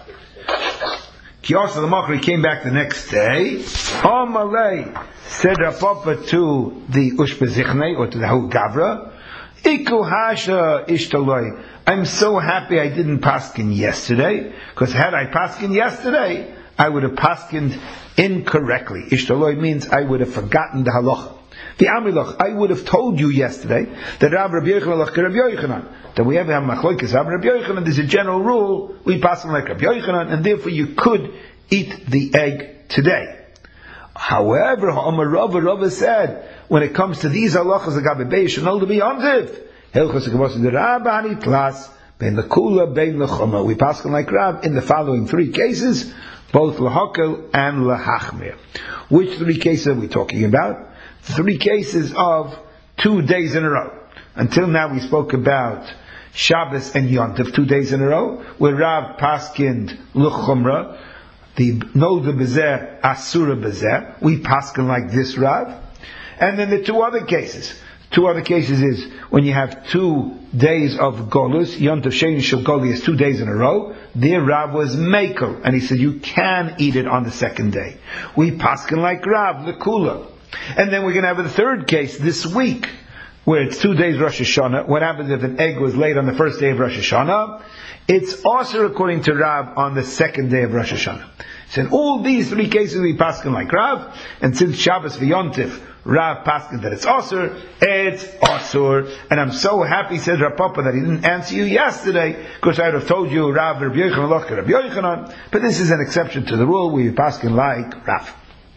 Kiyasa the Machri came back the next day. Amalei said Rapapa to the Ushbezichnei, or to the Hu Gavra, Iku Hasha Ishtaloi. I'm so happy I didn't paskin yesterday, because had I paskin yesterday, I would have paskined incorrectly. Ishtaloi means I would have forgotten the halacha. The Amilach, I would have told you yesterday that Rav Rabbi Yochanan, that we ever have machlokes Rav Rabbi Yochanan, there's a general rule, we paskin like Rabbi Yochanan, and therefore you could eat the egg today. However, Rava said, when it comes to these halachas, the Gabi Beish and all to be ontiv, Hilchos Gavos the Rabbani Tlas, Ben Lekula, Ben Lechoma. We paskin like Rav in the following three cases, both Lahakel and Lahachmir. Which three cases are we talking about? Three cases of 2 days in a row. Until now we spoke about Shabbos and Yontif, 2 days in a row, where Rav paskind L'chumra, the Nolda Bezer, Asura Bezer, we paskin like this Rav. And then the two other cases is when you have 2 days of Golus, Yontif Sheni Shel Goli is 2 days in a row, there Rav was Mekel, and he said you can eat it on the second day. We paskin like Rav, L'kula. And then we're going to have a third case this week, where it's 2 days Rosh Hashanah. What happens if an egg was laid on the first day of Rosh Hashanah? It's also according to Rav on the second day of Rosh Hashanah. So in all these three cases we paskin like Rav, and since Shabbos v'Yontif, Rav paskin that it's Asur, and I'm so happy, said Rav Papa, that he didn't answer you yesterday, because I would have told you Rav Rabbi Yochanan, but this is an exception to the rule, we paskin like Rav.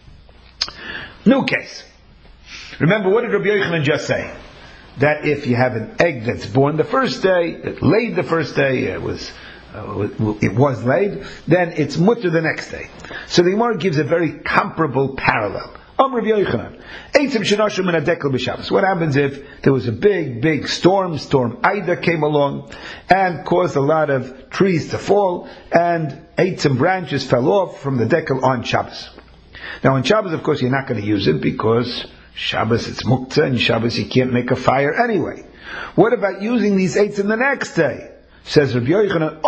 New case. Remember, what did Rabbi Yochanan just say? That if you have an egg that's born the first day, it laid the first day, it was laid, then it's mutter the next day. So the Gemara gives a very comparable parallel. Rabbi Yochanan, what happens if there was a big storm Ida came along and caused a lot of trees to fall, and some branches fell off from the dekel on Shabbos. Now on Shabbos, of course, you're not going to use it because Shabbos it's muktzah, and Shabbos you can't make a fire anyway. What about using these eitzim the next day? Says Rabbi Yochanan,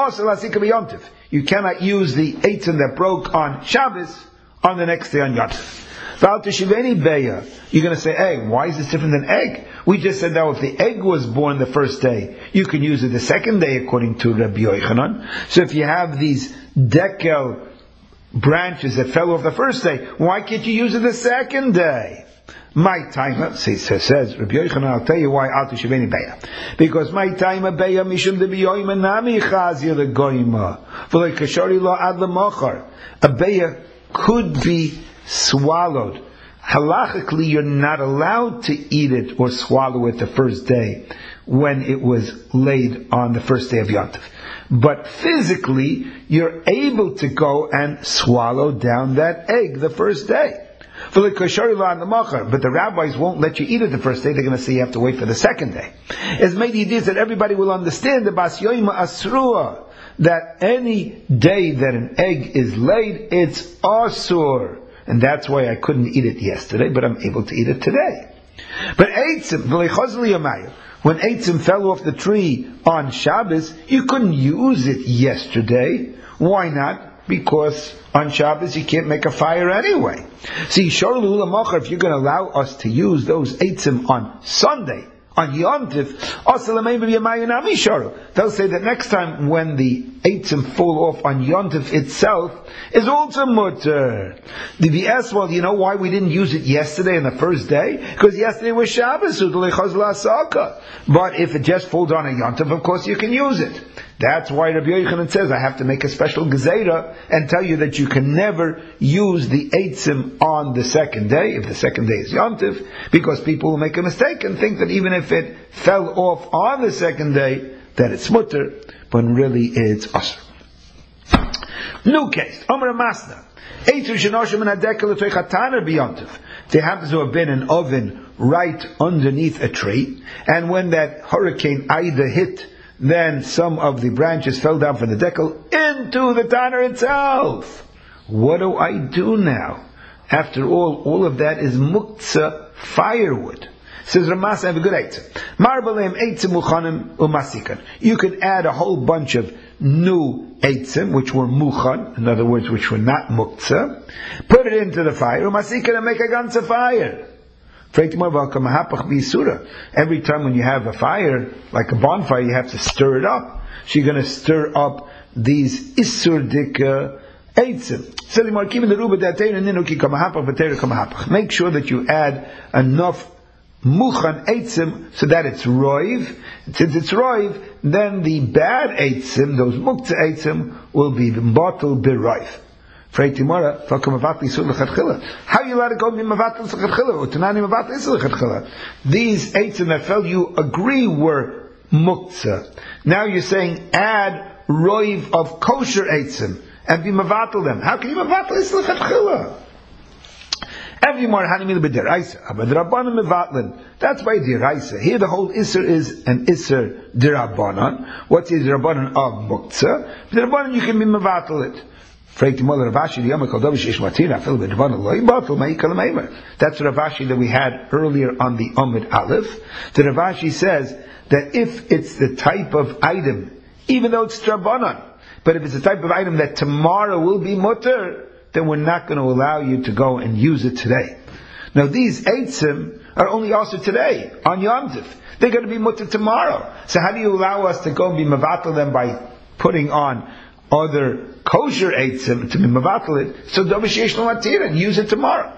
you cannot use the eitzim that broke on Shabbos on the next day on Yontif. You're going to say egg. Why is this different than egg? We just said that if the egg was born the first day, you can use it the second day according to Rabbi Yochanan. So if you have these dekel branches that fell off the first day, why can't you use it the second day? My time, says Rabbi Yochanan, I'll tell you why, because my time mishum de biyoyim nami chazir the goyima v'lei kashari lo ad lemachar. A beya could be swallowed. Halachically, you're not allowed to eat it or swallow it the first day when it was laid on the first day of Yontif. But physically, you're able to go and swallow down that egg the first day. But the rabbis won't let you eat it the first day. They're going to say you have to wait for the second day. As made it is that everybody will understand the Bas Yoima Asrua, that any day that an egg is laid, it's asur. And that's why I couldn't eat it yesterday, but I'm able to eat it today. But eitzim, when eitzim fell off the tree on Shabbos, you couldn't use it yesterday. Why not? Because on Shabbos you can't make a fire anyway. See, if you're going to allow us to use those eitzim on Sunday, on Yontif, they'll say that next time when the eitzim fall off on Yontif itself is also mutter. The BS, well, you know why we didn't use it yesterday on the first day? Because yesterday was Shabbos, but if it just falls on a Yontif, of course you can use it. That's why Rabbi Yochanan says, I have to make a special gezerah and tell you that you can never use the eitzim on the second day, if the second day is Yontif, because people will make a mistake and think that even if it fell off on the second day, that it's mutter, but really it's asr. New case, Omer Masna. There happens to have been an oven right underneath a tree, and when that hurricane Ida hit, then some of the branches fell down from the decal into the tanner itself. What do I do now? After all of that is muktzah firewood. Says Ramas, I have a good eitzim. Marbalem eitzim muchanim umasikan. You could add a whole bunch of new eitzim, which were muchan, in other words, which were not muktzah. Put it into the fire, umasikan, and make a ganze fire. Every time when you have a fire, like a bonfire, you have to stir it up. So you're going to stir up these isurdik eitzim. Make sure that you add enough muchan eitzim so that it's roiv. Since it's roiv, then the bad eitzim, those muktzah eitzim, will be bottled biroiv. How are you allowed to go mavatal lechatchila? These eitzim that fell, you agree were muktzah. Now you're saying add roiv of kosher eitzim and be mavatal them. How can you mavatal lechatchila? Every more hanimil b'deraisa, but Rabbanan mevatlin. That's by deraisa. Here the whole iser is an iser derabanan. What's the derabanan of muktzah? Derabanan you can be mavatal it. That's Rav Ashi that we had earlier on the Amud Aleph. The Rav Ashi says that if it's the type of item, even though it's Drabanan, but if it's the type of item that tomorrow will be mutter, then we're not going to allow you to go and use it today. Now these eitzim are only also today, on Yom Tov. They're going to be mutter tomorrow. So how do you allow us to go and be mavatal them by putting on other kosher eitzim to be mavatal it, so dovish yesh lo matir and use it tomorrow.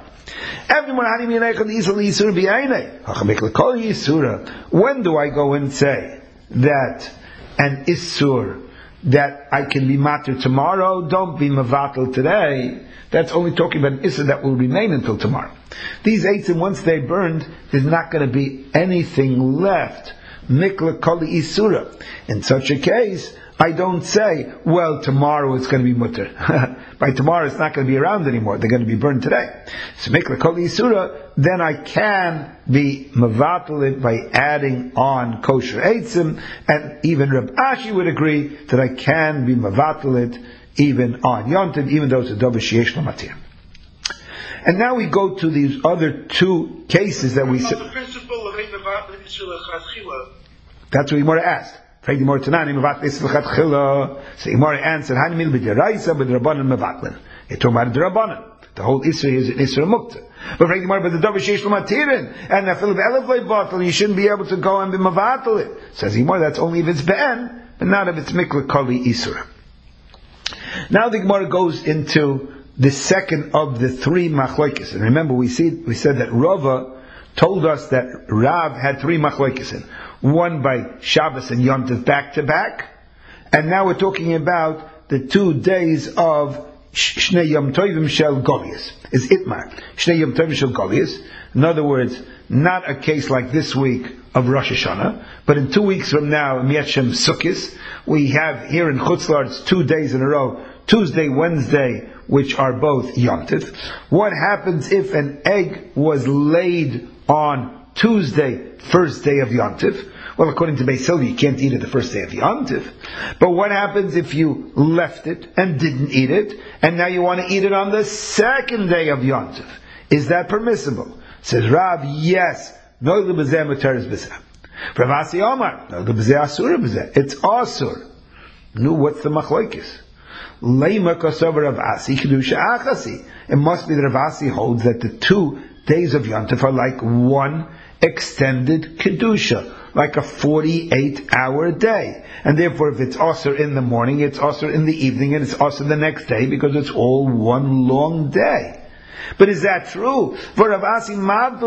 When do I go and say that an isur that I can be matir tomorrow, don't be mavatal today? That's only talking about an isur that will remain until tomorrow. These eitzim, once they burned, there's not going to be anything left. Mikla koli isura. In such a case, I don't say, well, tomorrow it's going to be mutter. By tomorrow it's not going to be around anymore. They're going to be burned today. So mikla kol yisura, then I can be mavatal it by adding on kosher eitzim, and even Reb Ashi would agree that I can be mavatal it even on yontiv, even though it's a dovish yesh lamatir. And now we go to these other two cases that we said. The principle of that's what Gemara asked. So Gemara answered, Hanimil b'deraisa b'drabanan mevatlin. You're talking about the Rabbanan. The whole Isra is an Isra Mukta. But the Davar Sheish L'Matirin, and the Philip Elevate bottle, you shouldn't be able to go and be Mavatal it. Says Gemara, that's only if it's Ben, but not if it's Mikla Kali Isura. Now the Gemara goes into the second of the three Machlokes. And remember, we said that Rava told us that Rav had three Machlokes. One by Shabbos and Yom Tov back to back. And now we're talking about the 2 days of Shnei Yom Tovim Shel Golias. Is Itmar. Shnei Yom Tovim Shel Golias. In other words, not a case like this week of Rosh Hashanah, but in 2 weeks from now, in Yeshem Sukkis, we have here in Chutz La'aretz 2 days in a row, Tuesday, Wednesday, which are both Yom Tov. What happens if an egg was laid on Tuesday, first day of Yom Tov? Well, according to Beis Hillel, you can't eat it the first day of Yom Tov. But what happens if you left it and didn't eat it, and now you want to eat it on the second day of Yom Tov? Is that permissible? Says Rav, yes. No, the bezeh mutar bezeh. Rav Asi Omar, no, the bezeh asur bezeh. It's asur. No, what's the machlokes? Leima kasav Rav Asi kedusha achasi. It must be that Rav Asi holds that the 2 days of Yom Tov are like one extended kedusha, like a 48-hour day. And therefore, if it's asur in the morning, it's asur in the evening, and it's asur the next day, because it's all one long day. But is that true? For Rav Asi,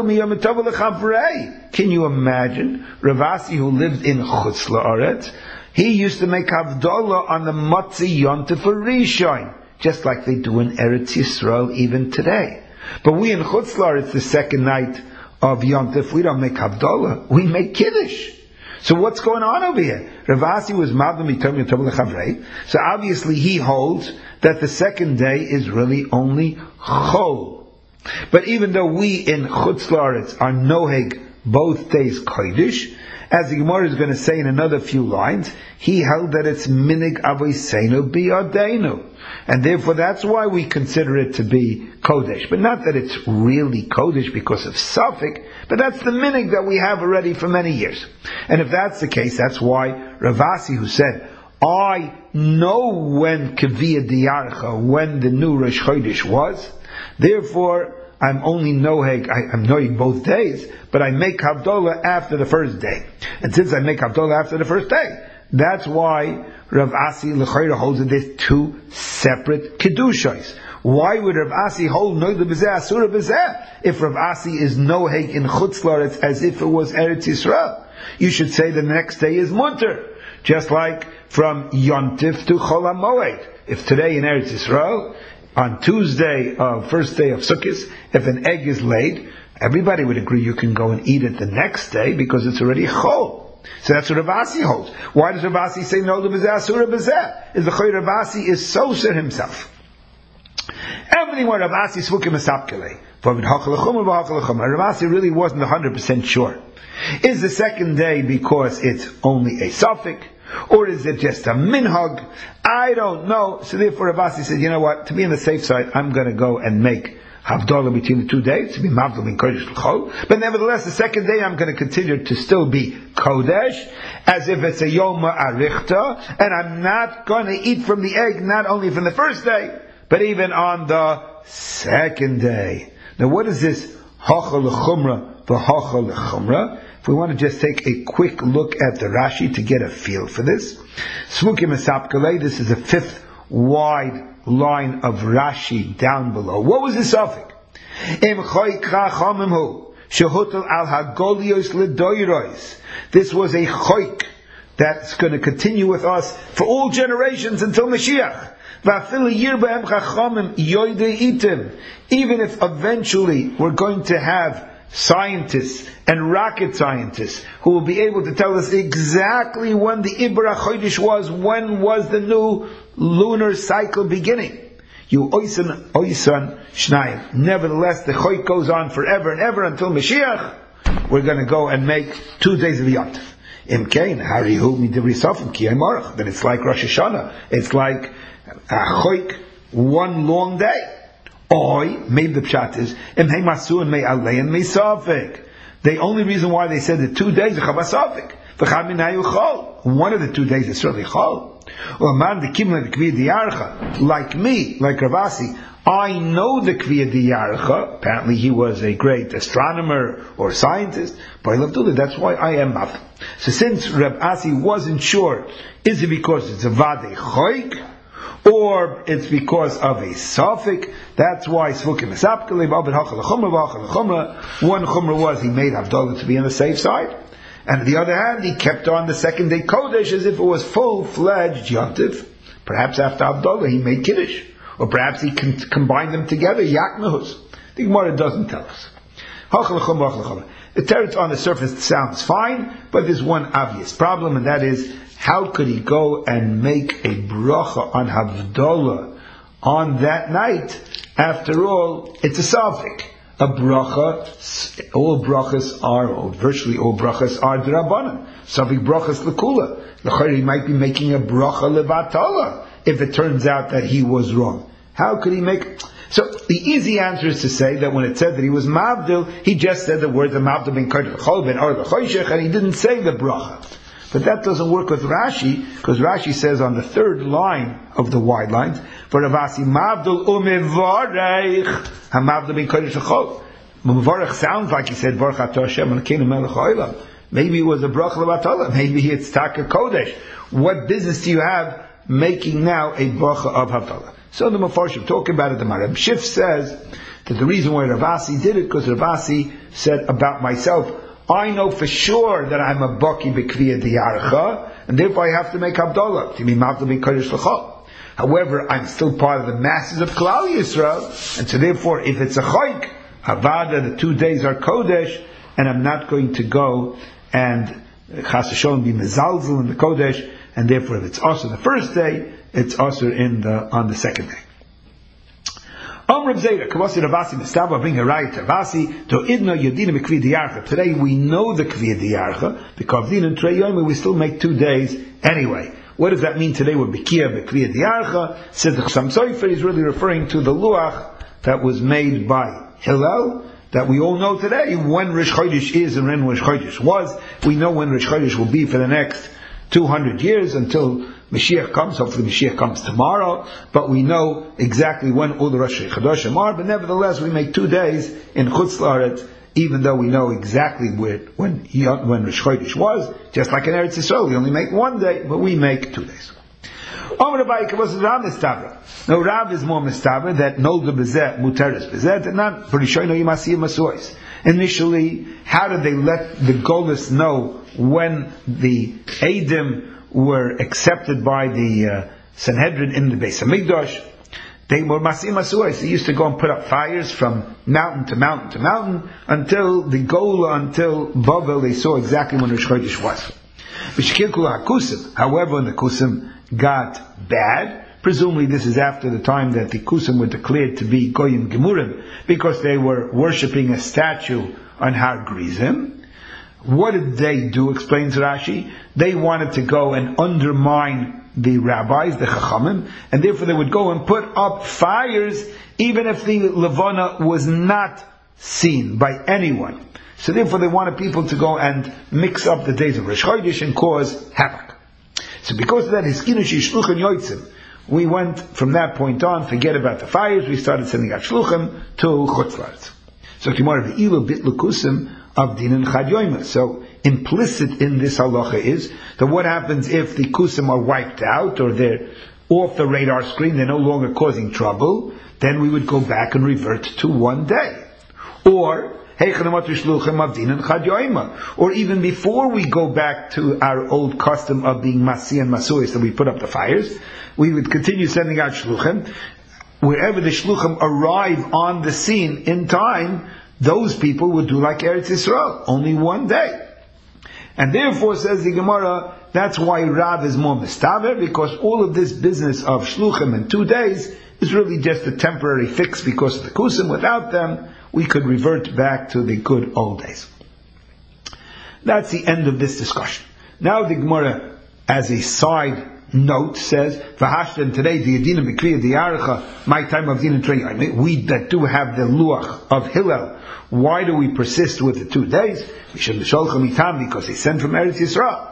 can you imagine Rav Asi, who lived in Chutz La'aretz? He used to make Havdalah on the Matzi Yom Tov for Rishon, just like they do in Eretz Yisrael even today. But we in Chutz La'aretz, the second night of Yom Tov, we don't make Havdalah, we make Kiddush. So what's going on over here? Rav Asi was Mavdom Yitom Yotom L'Chavrei, so obviously he holds that the second day is really only Chol. But even though we in Chutz La'aretz are Noheg both days Kodesh, as the Gemara is going to say in another few lines, he held that it's Minig Avoseinu Biyadenu. And therefore that's why we consider it to be Kodesh. But not that it's really Kodesh because of Suffolk, but that's the Minig that we have already for many years. And if that's the case, that's why Rav Asi, who said, I know when Kaviyah Diyarcha, when the new Rosh Chodesh was, therefore I'm only Noheg, I'm Noheg both days, but I make Havdalah after the first day. And since I make Havdalah after the first day, that's why Rav Asi L'chayra holds that there's 2 separate Kedushos. Why would Rav Asi hold Noheg B'zeh Asura B'zeh if Rav Asi is Noheg in Chutz La'aretz as if it was Eretz Yisrael? You should say the next day is Mutter. Just like from Yom Tov to Chol HaMoed. If today in Eretz Yisrael, on Tuesday, first day of Sukkot, if an egg is laid, everybody would agree you can go and eat it the next day because it's already Chol. So that's what Rav Asi holds. Why does Rav Asi say no to B'zeh Asura B'zeh? Is the Choy Rav Asi is Soser himself. Everything where Rav Asi Svukim Esapkele. Rav Asi really wasn't 100% sure. Is the second day because it's only a suffix? Or is it just a minhag? I don't know. So therefore Rav Asi said, you know what, to be on the safe side, I'm going to go and make Havdalah between the 2 days, to be Mavdal in Kodesh L'chol. But nevertheless, the second day I'm going to continue to still be Kodesh, as if it's a Yom Arichta, and I'm not going to eat from the egg, not only from the first day, but even on the second day. Now what is this Hachal L'chumra, V'Hachal L'chumra? If we want to just take a quick look at the Rashi to get a feel for this. Svukim Esapkele, this is a 5th wide line of Rashi down below. What was the suffix? This was a choik that's going to continue with us for all generations until Mashiach. Even if eventually we're going to have scientists and rocket scientists who will be able to tell us exactly when the Ibra Chodesh was, when was the new lunar cycle beginning. You oisan shnayim. Nevertheless, the choik goes on forever and ever until Mashiach. We're going to go and make 2 days of Yom Tov. Imkein harihu midivri sofim ki marach. Then it's like Rosh Hashanah. It's like a choik, one long day. Oi, maybe the pshat is imhei masu and mei alei and mei sofik. The only reason why they said the 2 days is chavasofik. One of the 2 days is certainly chol. Like me, like Rav Asi, I know the Kviya Diyarcha. Apparently he was a great astronomer or scientist. That's why I am Mavdil. So since Reb Asi wasn't sure, is it because it's a Vadei Choik, or it's because of a suffix? That's why Svukim Esapkele, Babed Hachal Chumra. One Chumra was he made Havdalah to be on the safe side. And on the other hand, he kept on the second day Kodesh as if it was full-fledged Yontif. Perhaps after Havdalah he made Kiddush. Or perhaps he combined them together, Yaknahus. The Gemara doesn't tell us. The teretz on the surface sounds fine, but there's one obvious problem, and that is, how could he go and make a bracha on Havdalah on that night? After all, it's a suffix. A bracha, all brachas are, or virtually all brachas are d'Rabbanan. Suffix brachas l'kula. L'chayr, he might be making a bracha levatala if it turns out that he was wrong. How could he make... So the easy answer is to say that when it said that he was Mavdil, he just said the words of Mavdil ben Kodesh l'chol ben or l'choshech, and he didn't say the bracha. But that doesn't work with Rashi, because Rashi says on the third line of the wide lines, for Ravasi Mavdil umevarech ha-Mavdil ben Kodesh l'chol. Mevarech sounds like he said Baruch atah Hashem Elokeinu melech ha'olam. Maybe it was a bracha levatala. Maybe it's Taka Kodesh. What business do you have making now a bracha of Havdalah? So the Mefarshim talking about it. The Marab Shif says that the reason why Ravasi did it, because Ravasi said about myself, I know for sure that I'm a Baki B'Kviya Diyarcha, and therefore I have to make Havdalah to be Mavdil B'Kodesh L'chol. However, I'm still part of the masses of Klal Yisrael, and so therefore, if it's a Chayk, Havada, the 2 days are Kodesh, and I'm not going to go and Chas V'Sholom be Mezalzel in the Kodesh, and therefore if it's also the first day, it's also on the second day. Today we know the Kviya Diyarcha, because in Trei Yom we still make 2 days anyway. What does that mean today? We're B'Kiyah B'Kviya Diyarcha. Says the Chassam Sofer is really referring to the Luach that was made by Hillel, that we all know today when Rosh Chodesh is and when Rosh Chodesh was. We know when Rosh Chodesh will be for the next 200 years until Mashiach comes. Hopefully Mashiach comes tomorrow, but we know exactly when all the Rosh Chodesh are. But nevertheless, we make 2 days in Chutz La'aretz, even though we know exactly when Rosh Chodesh was. Just like in Eretz Yisrael, we only make 1 day, but we make 2 days. No, Rav is more mistaber that nolda bezeh muteres bezeh, and not b'rishono yimasiyim masuos. Initially, how did they let the Golus know when the Eidim were accepted by the Sanhedrin in the Beis Hamikdash? They were masiyim masuos. They used to go and put up fires from mountain to mountain to mountain until the Gola, until Bavel, they saw exactly when Rosh Chodesh was. However, when the Kusim got bad, presumably this is after the time that the Kusim were declared to be Goyim Gemurim, because they were worshipping a statue on Har Gerizim. What did they do, explains Rashi? They wanted to go and undermine the rabbis, the Chachamim, and therefore they would go and put up fires even if the Levana was not seen by anyone. So therefore they wanted people to go and mix up the days of Rosh Chodesh and cause havoc. So because of that, Hiskinushi Shluchim Yoitzim, we went from that point on, forget about the fires, we started sending out Shluchim to Chutz La'aretz. So Gemara V'ilu Bit L'Kusim of Din and Chad Yoima. So implicit in this halacha is that what happens if the Kusim are wiped out, or they're off the radar screen, they're no longer causing trouble, then we would go back and revert to 1 day. Or even before we go back to our old custom of being Masi and Masuis, that we put up the fires, we would continue sending out Shluchim. Wherever the Shluchim arrive on the scene in time, those people would do like Eretz Yisrael, only 1 day. And therefore, says the Gemara, that's why Rav is more mistaver, because all of this business of Shluchim in 2 days is really just a temporary fix because of the Kusim. Without them, we could revert back to the good old days. That's the end of this discussion. Now the Gemara, as a side note, says, "V'hashten today the Yedina B'Kriya Diyarcha, my time of Din and Trei Yom. We that do have the Luach of Hillel, why do we persist with the 2 days? We should Misholchem Itam, because they sent from Eretz Yisrael.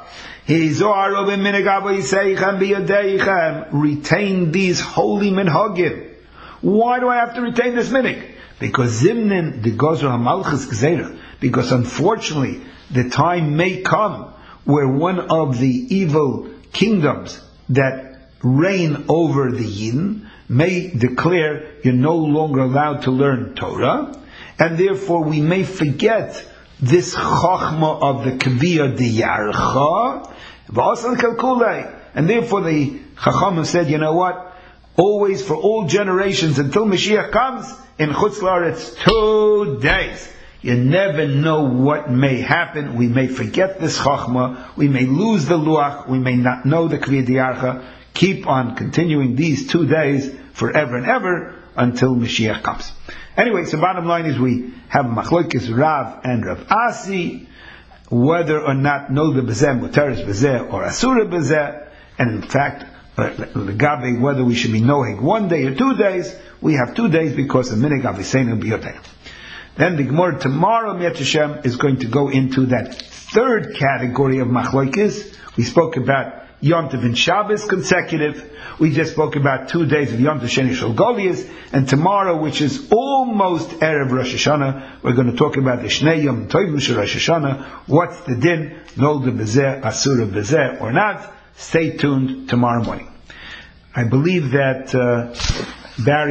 Retain these holy minhagim. Why do I have to retain this minhag? Because Zimnin the Gozer HaMalchus Gzeira. Because unfortunately, the time may come where one of the evil kingdoms that reign over the Yidden may declare you're no longer allowed to learn Torah, and therefore we may forget this Chochma of the Kaviyah Diyarcha, V'asal Kalkulei. And therefore the Chachamim said, you know what? Always for all generations until Mashiach comes, in Chutz La'aretz, 2 days. You never know what may happen. We may forget this Chachma. We may lose the Luach. We may not know the Kaviyah Diyarcha. Keep on continuing these 2 days forever and ever until Mashiach comes. Anyway, so bottom line is we have Machlokes Rav and Rav Asi, whether or not Nolda B'zeh, Muteres B'zeh, or Asura B'zeh, and in fact, Gabi, whether we should be knowing 1 day or 2 days, we have 2 days because of Minhag Aviseinu B'Yodei. Then the Gemara tomorrow, Mi'at Hashem, is going to go into that third category of Machlokes. We spoke about Yom Tov and Shabbos consecutive. We just spoke about 2 days of Yom Tov Sheni Shel Goliath, and tomorrow, which is almost Erev Rosh Hashanah, we're going to talk about the Shnei Yom Tovim Shel Rosh Hashanah. What's the din? Nolda B'zeh, Asura B'zeh, or not? Stay tuned tomorrow morning. I believe that Barry